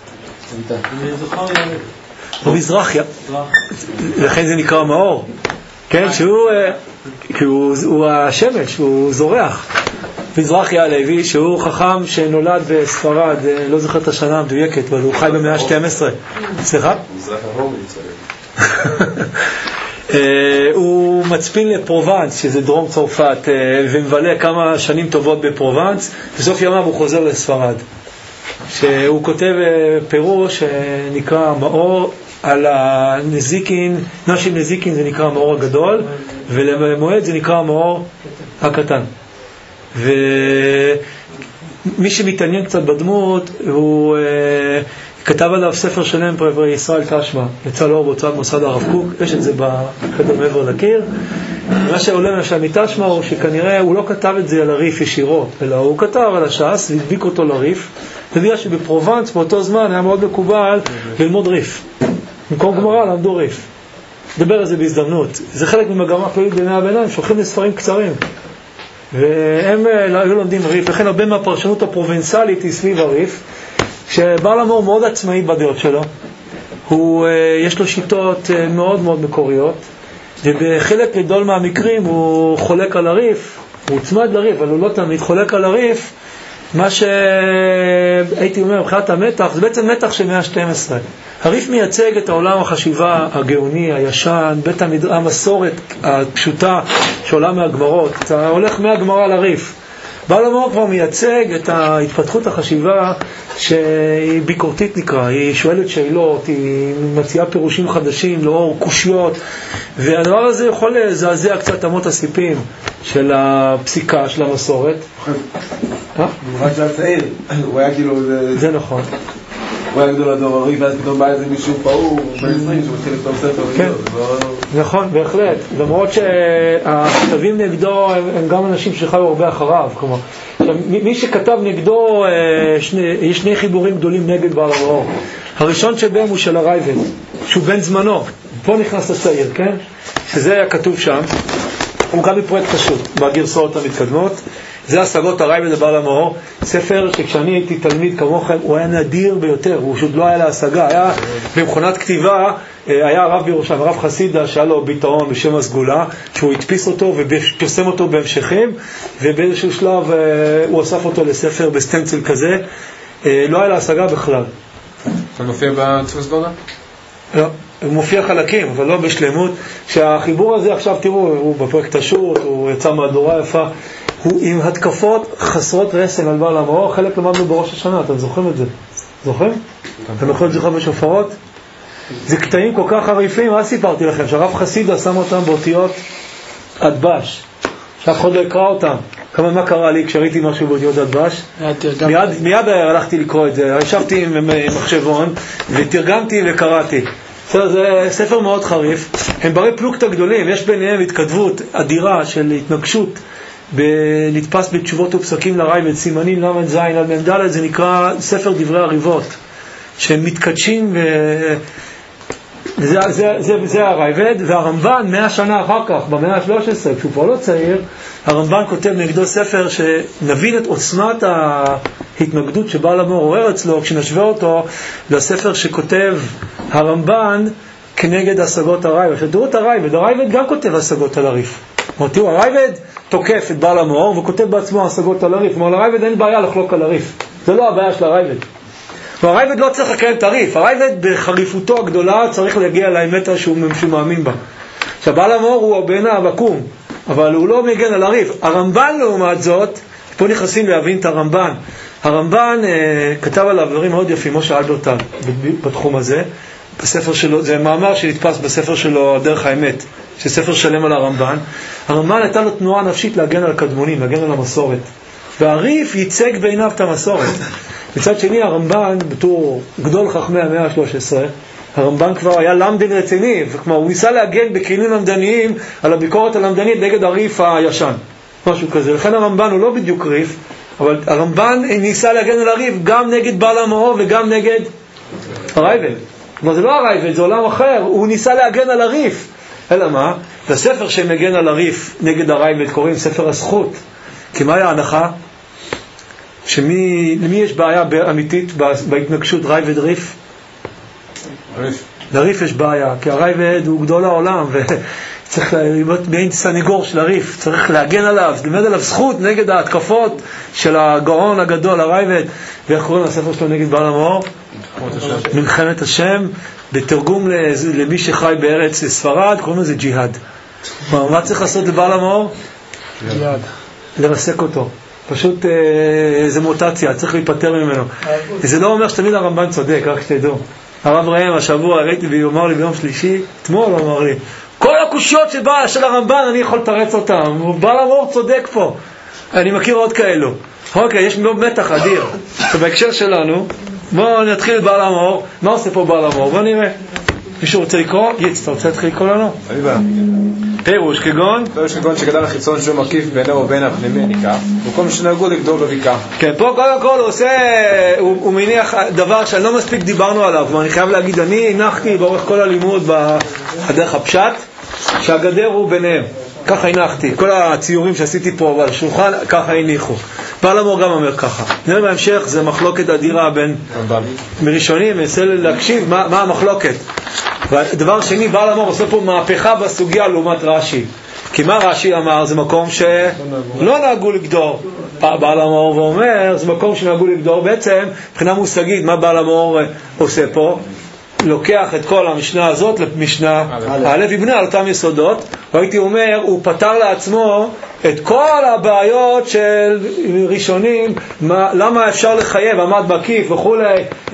הוא מזרחיה. לכן זה נקרא מאור. כן, שהוא כי הוא, הוא השמש, הוא זורח. מזרחיה הלוי, שהוא חכם שנולד בספרד, לא זוכר את השנה המדויקת, אבל הוא חי במאה ה-שתים עשרה. סליחה? מזרח הרומי צריך. הוא מצפין לפרובנס, שזה דרום צרפת, ומבלה כמה שנים טובות בפרובנס. בסוף ימיו הוא חוזר לספרד, שהוא כותב פירוש שנקרא מאור על הנזיקין. נשי נזיקין זה נקרא מאור הגדול, ולמועד זה נקרא מאור הקטן. ומי שמתעניין קצת בדמות, הוא כתב עליו ספר שלם פה, ישראל תשמע, יצא לאור בהוצאת מוסד הרב קוק, יש את זה בחדר מעבר לקיר. מה שעולה משל מתשמע הוא שכנראה הוא לא כתב את זה על הריף ישירות, אלא הוא כתב על הש"ס והדביק אותו לריף. זה בגלל שבפרובנס באותו זמן היה מאוד מקובל ללמוד ריף. במקום גמרא למדו ריף. נדבר על זה בהזדמנות. זה חלק ממגמה כללית בימי הביניים, שולחים לספרים קצרים. והם לא היו לומדים ריף, לכן הרבה מהפרשנות הפרובינציאלית היא סביב הריף. שבעל המאור מאוד עצמאי בדעות שלו, הוא, יש לו שיטות מאוד מאוד מקוריות, ובחלק גדול מהמקרים הוא חולק על הריף, הוא צמד לריף, אבל הוא לא תמיד חולק על הריף. מה שהייתי אומר מבחינת המתח, זה בעצם מתח של מאה ה-שתים עשרה. הריף מייצג את העולם החשיבה הגאוני, הישן, בית המסורת הפשוטה שעולה מהגמרות. אתה הולך מהגמרה לריף. בעל המאור כבר מייצג את ההתפתחות החשיבה שהיא ביקורתית נקרא, היא שואלת שאלות, היא מציעה פירושים חדשים לאור קושיות, והדבר הזה יכול לזעזע קצת אמות הסיפים של הפסיקה, של המסורת. במיוחד שהיה צעיר, הוא היה כאילו... זה נכון. הוא היה גדול הדור הרי, ואז פתאום בא איזה מישהו פעור, בן עשרים, שמתחיל לכתוב ספר. כן, נכון, בהחלט. למרות שהכתבים נגדו הם גם אנשים שחיו הרבה אחריו. כלומר, מי שכתב נגדו, יש שני חיבורים גדולים נגד בעל המאור. הראשון שבהם הוא של הרייבד, שהוא בן זמנו. פה נכנס הצעיר, כן? שזה היה כתוב שם. הוא גם בפרויקט פשוט, בגרסאות המתקדמות. זה השגות הרייבד לבעל המאור, ספר שכשאני הייתי תלמיד כמוכם הוא היה נדיר ביותר, הוא פשוט לא היה להשגה, היה במכונת כתיבה, היה הרב בירושלים, הרב חסידה שהיה לו ביטאון בשם הסגולה, שהוא הדפיס אותו ופרסם אותו בהמשכים, ובאיזשהו שלב הוא אסף אותו לספר בסטנצל כזה, לא היה להשגה בכלל. אתה מופיע בדפוס דודה? לא. הוא מופיע חלקים, אבל לא בשלמות, שהחיבור הזה עכשיו, תראו, הוא בפרויקט השו"ת, הוא יצא מהדורה יפה, הוא עם התקפות חסרות רסן על בעל המאור, חלק למדנו בראש השנה, אתם זוכרים את זה? זוכרים? אתם יכולים לזוכר בשופרות? זה קטעים כל כך חריפים, מה סיפרתי לכם? שהרב חסידה שם אותם באותיות הדבש, שאף אחד לא יקרא אותם. כמה מה קרה לי כשראיתי משהו באותיות הדבש? מיד, מיד הלכתי לקרוא את זה, ישבתי עם מחשבון ותרגמתי וקראתי. זה ספר מאוד חריף, הם ברי פלוגתא גדולים, יש ביניהם התכתבות אדירה של התנגשות נתפס בתשובות ופסקים לרייבד, סימנים למד זין על מנדלת, זה נקרא ספר דברי הריבות, שהם מתקדשים ו... זה, זה, זה, זה הרייבד, והרמב"ן מאה שנה אחר כך, במאה ה-שלוש עשרה, כשהוא כבר לא צעיר, הרמב"ן כותב נגדו ספר שנבין את עוצמת ההתנגדות שבעל המאור עורר אצלו, כשנשווה אותו לספר שכותב הרמב"ן כנגד השגות הרייבד. שתראו את הרייבד, הרייבד גם כותב השגות על הריף. תראו, הרייבד תוקף את בעל המאור וכותב בעצמו השגות על הריף. כלומר, לרייבד אין בעיה לחלוק על הריף. זה לא הבעיה של הרייבד. והרייבד לא צריך לקיים את הריף. הרייבד בחריפותו הגדולה צריך להגיע לאמת שהוא מאמין בה. שבעל המאור הוא בין האבקום, אבל הוא לא מגן על הריף. הרמב"ן לעומת זאת, פה נכנסים להבין את הרמב"ן. הרמב"ן אה, כתב עליו דברים מאוד יפים, משה אלברטל, בתחום הזה. בספר שלו, זה מאמר שנתפס בספר שלו דרך האמת, שספר שלם על הרמב"ן. הרמב"ן הייתה לו תנועה נפשית להגן על קדמונים, להגן על המסורת. והריף ייצג בעיניו את המסורת. מצד שני, הרמב"ן, בתור גדול חכמי המאה ה-שלוש עשרה, הרמב"ן כבר היה למדן רציני, וכמו הוא ניסה להגן בכלים למדניים על הביקורת הלמדנית נגד הריף הישן. משהו כזה. לכן הרמב"ן הוא לא בדיוק ריף, אבל הרמב"ן ניסה להגן על הריף גם נגד בעל המאור וגם נגד הרייבד. אבל זה לא הרייבד, זה עולם אחר. הוא ניסה להגן על הריף. אלא מה? לספר שמגן על הריף נגד הרייבד קוראים ספר הזכות. כי מה היה ההנחה? שמי, למי יש בעיה אמיתית בהתנגשות רייבד ריף? ריף. לריף יש בעיה, כי הרייבד הוא גדול העולם, וצריך להיות מעין סניגור של הריף, צריך להגן עליו, ללמד עליו זכות נגד ההתקפות של הגאון הגדול, הרייבד. ואיך קוראים לספר שלו נגד בעל המאור? מלחמת השם. בתרגום למי שחי בארץ ספרד קוראים לזה ג'יהאד. מה צריך לעשות לבעל המאור? ג'יהאד. לרסק אותו. פשוט איזו מוטציה, צריך להיפטר ממנו. זה לא אומר שתמיד הרמב"ן צודק, רק שתדעו. הרב ראם השבוע ראיתי והוא אמר לי ביום שלישי, אתמול הוא אמר לי, כל הקושיות שבא של הרמב"ן אני יכול לתרץ אותם, בעל המאור צודק פה. אני מכיר עוד כאלו. אוקיי, יש מתח אדיר. ובהקשר שלנו, בואו נתחיל בעל המאור. מה עושה פה בעל המאור? בואו נראה. מישהו רוצה לקרוא? ייץ, אתה רוצה להתחיל לקרוא לנו? אני בא. פירוש כגון? פירוש כגון שגדל החיצון שהוא מקיף בינו ובין הפנימי ניקח, במקום שנהגו לגדול בבקעה. כן, פה קודם כל הוא עושה, הוא, הוא מניח דבר שלא מספיק דיברנו עליו, ואני חייב להגיד, אני הנחתי באורך כל הלימוד בדרך הפשט, שהגדר הוא ביניהם. ככה הנחתי, כל הציורים שעשיתי פה על השולחן, ככה הניחו. בעל המאור גם אומר ככה. נראה בהמשך, זה מחלוקת אדירה בין מראשונים, ננסה להקשיב מה, מה המחלוקת. ודבר שני, בעל המאור עושה פה מהפכה בסוגיה לעומת רש"י. כי מה רש"י אמר? זה מקום שלא נהגו לגדור. בעל המאור ואומר, זה מקום שנהגו לגדור. בעצם, מבחינה מושגית, מה בעל המאור עושה פה? לוקח את כל המשנה הזאת למשנה א' יבנה על אותם יסודות, והייתי אומר, הוא פתר לעצמו את כל הבעיות של ראשונים, מה, למה אפשר לחייב, עמד מקיף וכולי,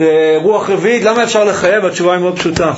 רוח רביעית, למה אפשר לחייב? התשובה היא מאוד פשוטה.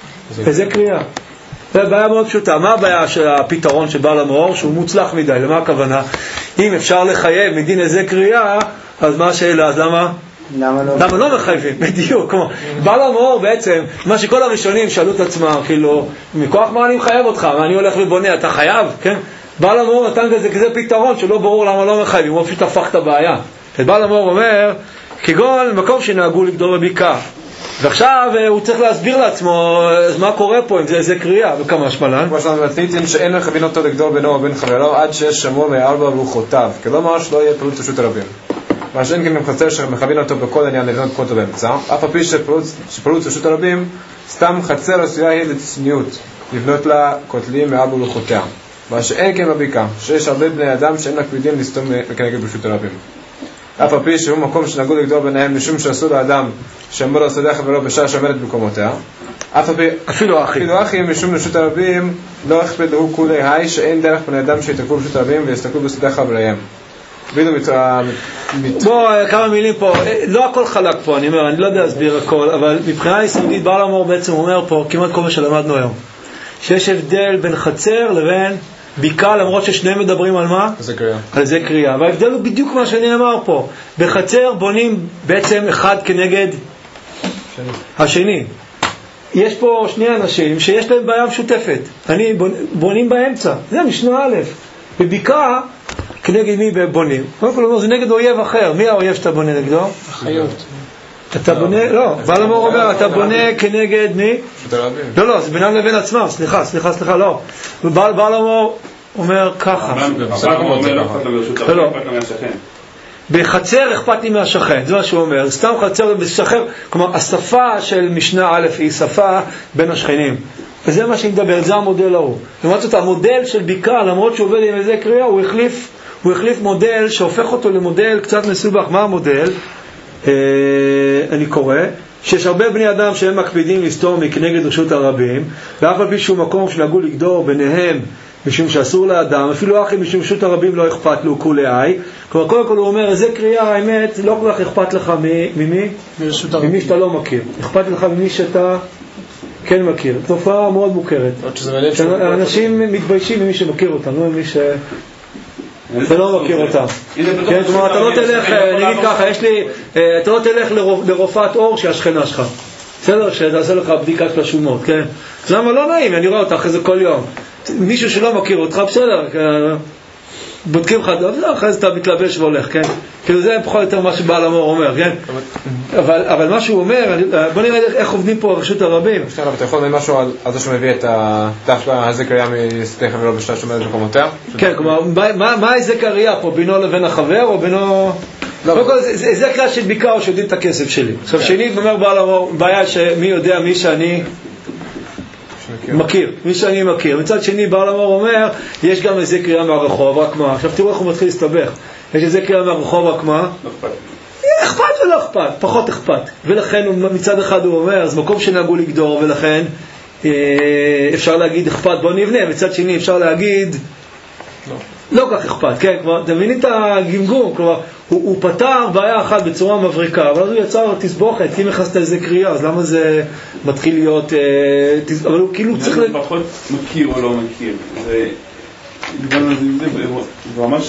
וזה קריאה. זה בעיה מאוד פשוטה. מה הבעיה של הפתרון של בעל המאור? שהוא מוצלח מדי. למה הכוונה? אם אפשר לחייב מדין איזה קריאה, אז מה השאלה? אז למה? למה לא? למה לא מחייבים? בדיוק. כמו, בעל המאור בעצם, מה שכל הראשונים שאלו את עצמם, כאילו, מכוח מה אני מחייב אותך? מה אני הולך ובונה? אתה חייב? כן? בעל המאור נתן כזה, כזה פתרון שלא ברור למה לא מחייבים. הוא פשוט הפך את הבעיה. בעל המאור אומר, כגון מקום שנהגו לגדול בבקעה. ועכשיו הוא צריך להסביר לעצמו מה קורה פה, אם זה איזה קריאה, וכמה שמלן. כמו שאנחנו מתניתים שאין מכוון אותו לגדול בינו ובין חברו עד שיש שמוע מארבע רוחותיו, כלומר שלא יהיה פירוט רשות הרבים. מה שאין כן מחצר שמכוון אותו בכל עניין לבנות פרוטו באמצע, אף על פי שפירוט רשות הרבים, סתם חצר עשויה היא לצניעות, לבנות לה כותלים מארבע רוחותיה. מה שאין כן בבקעה, שיש הרבה בני אדם שאין מקפידים לסתום כנגד רשות הרבים. אף על פי שהוא מקום שנהגו לגדול ביניהם משום שעשו לאדם שאמור לעשות חברו בשעה שעומדת במקומותיה, אפילו אחי. אפילו אחי, משום רשות הרבים, לא אכפת לו כולי היי, שאין דרך בני אדם שיתקפו רשות הרבים ויסתכלו בשדה חבריהם. בוא, כמה מילים פה, לא הכל חלק פה, אני אומר, אני לא יודע להסביר הכל, אבל מבחינה יסודית, בעל המור בעצם אומר פה, כמעט כל מה שלמדנו היום, שיש הבדל בין חצר לבין ביקה, למרות ששניהם מדברים על מה? זה קריאה. על זה קריאה, וההבדל הוא בדיוק מה שאני אמר פה, בחצר בונים בעצם אחד כנגד שני. השני. יש פה שני אנשים שיש להם בעיה משותפת, אני בונים באמצע, זה משנה א', בביקה כנגד מי בונים? קודם כל אומר, זה נגד אויב אחר. מי האויב שאתה בונה נגדו? החיות. אתה בונה, לא, בעל המור אומר, אתה בונה כנגד מי? לא, לא, זה בינם לבין עצמם, סליחה, סליחה, סליחה, לא. בעל המור אומר ככה. בעל המור אומר, לא אכפת לו ברשות הרבים, אכפת לו מהשכן. בחצר אכפת לי מהשכן, זה מה שהוא אומר. סתם חצר בשכר, כלומר, השפה של משנה א' היא שפה בין השכנים. וזה מה שהיא מדברת, זה המודל ההוא. למרות זאת, המודל של ביקה, למרות שהוא עובד עם איזה קריאה, הוא החליף הוא החליף מודל שהופך אותו למודל קצת מסובך. מה המודל? אה, אני קורא שיש הרבה בני אדם שהם מקפידים לסתור מכנגד רשות הרבים, ואף על פי שהוא מקום שנהגו לגדור ביניהם משום שאסור לאדם, אפילו אחי משום רשות הרבים לא אכפת לו כולי איי. כלומר, קודם כל הוא אומר, איזה קריאה, האמת, לא כל כך אכפת לך ממי? ממי שאתה לא מכיר. אכפת לך ממי שאתה כן מכיר. תופעה מאוד מוכרת. אנשים מתביישים ממי שמכיר אותם, לא ממי ש... אתה לא מכיר אותם. כן, כלומר, אתה לא תלך, נגיד ככה, יש לי, אתה לא תלך לרופאת אור שהשכנה שלך. בסדר? שתעשה לך בדיקה של השומות, כן? למה לא נעים? אני רואה אותך אחרי זה כל יום. מישהו שלא מכיר אותך, בסדר, בודקים לך, אחרי זה אתה מתלבש והולך, כן? כאילו זה פחות יותר מה שבעל המור אומר, כן? אבל מה שהוא אומר, בוא נראה איך עובדים פה רשות הרבים. אבל אתה יכול להגיד משהו על זה שמביא את דווקא איזה קריאה מסתכל חברו בשעה שעומדת במקומותיה? כן, כלומר, מה איזה קריאה פה, בינו לבין החבר או בינו... זה קריאה של ביקה או שיודעים את הכסף שלי. עכשיו שני, אומר בעל המור, בעיה שמי יודע מי שאני מכיר, מי שאני מכיר. מצד שני, בעל המור אומר, יש גם איזה קריאה מהרחוב, רק מה? עכשיו תראו איך הוא מתחיל להסתבך. יש איזה קריאה מהרחוב, רק מה? אכפת ולא אכפת, פחות אכפת. ולכן מצד אחד הוא אומר, אז מקום שנהגו לגדור, ולכן אפשר להגיד אכפת, בוא נבנה. מצד שני אפשר להגיד לא כך אכפת, כן? כלומר, אתם מבינים את הגמגום, כלומר, הוא, הוא פתר בעיה אחת בצורה מבריקה, אבל אז הוא יצר תסבוכת, כי אם הכנסת איזה קריאה, אז למה זה מתחיל להיות, אה, תס... אבל הוא כאילו צריך... זה פחות מכיר או לא מכיר, זה... זה ממש...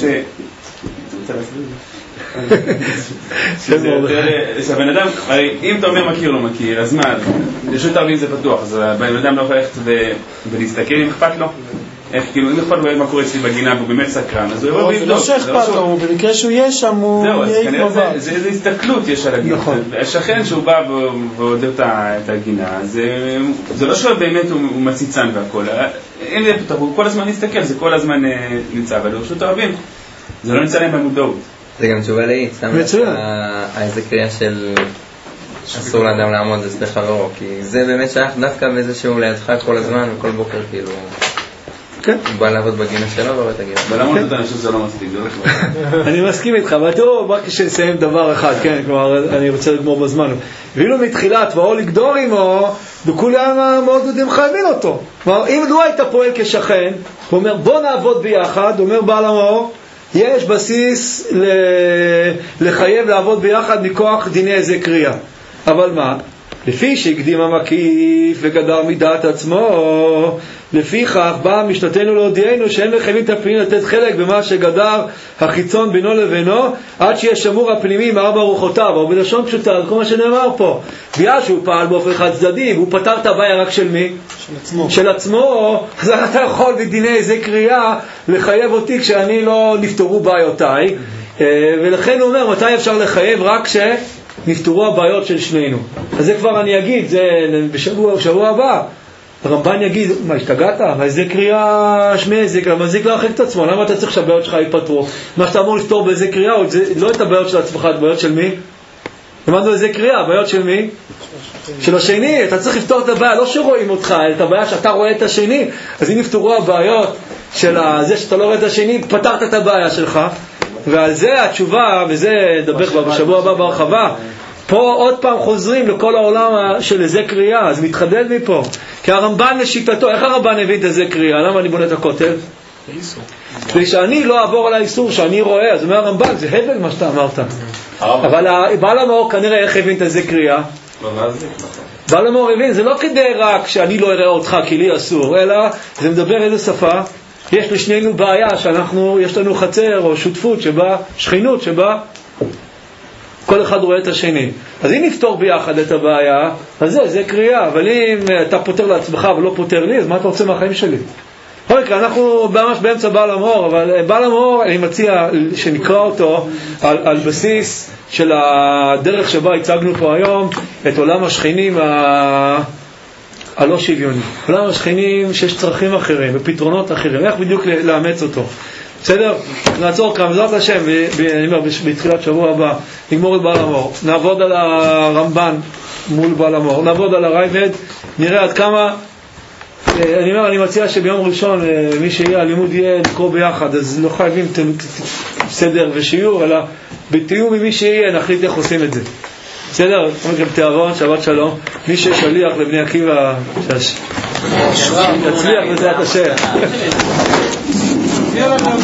שהבן אדם, הרי אם אתה אומר מכיר או לא מכיר, אז מה, רשות הרבים זה פתוח, אז הבן אדם לא יכול ללכת ולהסתכל אם אכפת לו. איך, כאילו, אם אכפת לו מה קורה אצלי בגינה, והוא באמת סקרן, אז הוא יבוא ויבדוק. זה לא שאכפת לו, במקרה שהוא יהיה שם, הוא יהיה התמובע. זה איזו הסתכלות יש על הגינה. השכן שהוא בא ועודר את הגינה, זה לא שהוא באמת הוא מציצן והכל. אין לי פתח, הוא כל הזמן מסתכל, זה כל הזמן נמצא, אבל לרשות הרבים, זה לא נמצא להם במודעות. זה גם תשובה לאי, סתם איזה קריאה של אסור לאדם לעמוד לשדה חברו, כי זה באמת שייך דווקא בזה שהוא לידך כל הזמן וכל בוקר כאילו הוא בא לעבוד בגינה שלו ורואה את הגינה. אבל למה אני חושב שזה לא מספיק, זה לא כבר. אני מסכים איתך, אבל תראו, רק כשנסיים דבר אחד, כן, כלומר, אני רוצה לגמור בזמן. ואילו מתחילת, ואו לגדור עמו, וכולם מאוד יודעים חייבים אותו. כלומר, אם לא היית פועל כשכן, הוא אומר, בוא נעבוד ביחד, הוא אומר בעל המור, יש בסיס לחייב לעבוד ביחד מכוח דיני איזה קריאה. אבל מה? לפי שהקדים המקיף וגדר מדעת עצמו, לפיכך בא משנתנו להודיענו שאין מחייבים את הפנימי לתת חלק במה שגדר החיצון בינו לבינו, עד שיהיה שמור הפנימי מארבע רוחותיו, או בלשון פשוטה, כל מה שנאמר פה. בגלל שהוא פעל באופן חד צדדי, והוא פתר את הבעיה רק של מי? של עצמו. של עצמו, אז אתה יכול בדיני איזה קריאה לחייב אותי כשאני לא נפתרו בעיותיי, ולכן הוא אומר, מתי אפשר לחייב? רק ש... נפתרו הבעיות של שנינו. אז זה כבר אני אגיד, זה בשבוע, בשבוע הבא. הרמב"ן יגיד, מה, השתגעת? מה, איזה קריאה שמי, זה קריאה, מזיק להרחיק את עצמו. למה אתה צריך שהבעיות שלך ייפתרו? מה שאתה אמור לפתור באיזה קריאה, לא את הבעיות של עצמך, את בעיות של מי? למדנו איזה קריאה, הבעיות של מי? של השני. אתה צריך לפתור את הבעיה, לא שרואים אותך, את הבעיה שאתה רואה את השני. אז אם נפתרו הבעיות של זה שאתה לא רואה את השני, פתרת את הבעיה שלך. ועל זה התשובה, וזה נדבר בשבוע הבא בהרחבה, פה עוד פעם חוזרים לכל העולם של זה קריאה, אז מתחדד מפה. כי הרמב"ן לשיטתו, איך הרמב"ן הביא את זה קריאה? למה אני בונה את הכותל? כדי שאני לא אעבור על האיסור שאני רואה. אז אומר הרמב"ן, זה הבל מה שאתה אמרת. אבל בעל המאור כנראה איך הבין את זה קריאה? בעל המאור הבין, זה לא כדי רק שאני לא אראה אותך כי לי אסור, אלא זה מדבר איזה שפה. יש לשנינו בעיה שאנחנו, יש לנו חצר או שותפות שבה, שכינות שבה כל אחד רואה את השני. אז אם נפתור ביחד את הבעיה, אז זה, זה קריאה. אבל אם אתה פותר לעצמך ולא פותר לי, אז מה אתה רוצה מהחיים שלי? אוקיי, אנחנו ממש באמצע בעל המאור, אבל בעל המאור אני מציע שנקרא אותו על, על בסיס של הדרך שבה הצגנו פה היום את עולם השכנים ה... הלא שוויוני. עולם השכנים שיש צרכים אחרים ופתרונות אחרים. איך בדיוק לאמץ אותו? בסדר? נעצור כאן, בעזרת השם, אני אומר, בתחילת שבוע הבא, נגמור את בעל המאור. נעבוד על הרמב"ן מול בעל המאור. נעבוד על הרייבד, נראה עד כמה... אני אומר, אני מציע שביום ראשון, מי שיהיה, הלימוד יהיה לקרוא ביחד, אז לא חייבים סדר ושיעור, אלא בתיאום עם מי שיהיה, נחליט איך עושים את זה. בסדר? אומרים גם תיאבון, שבת שלום. מי ששליח לבני עקיבא, תצליח בעזרת השם.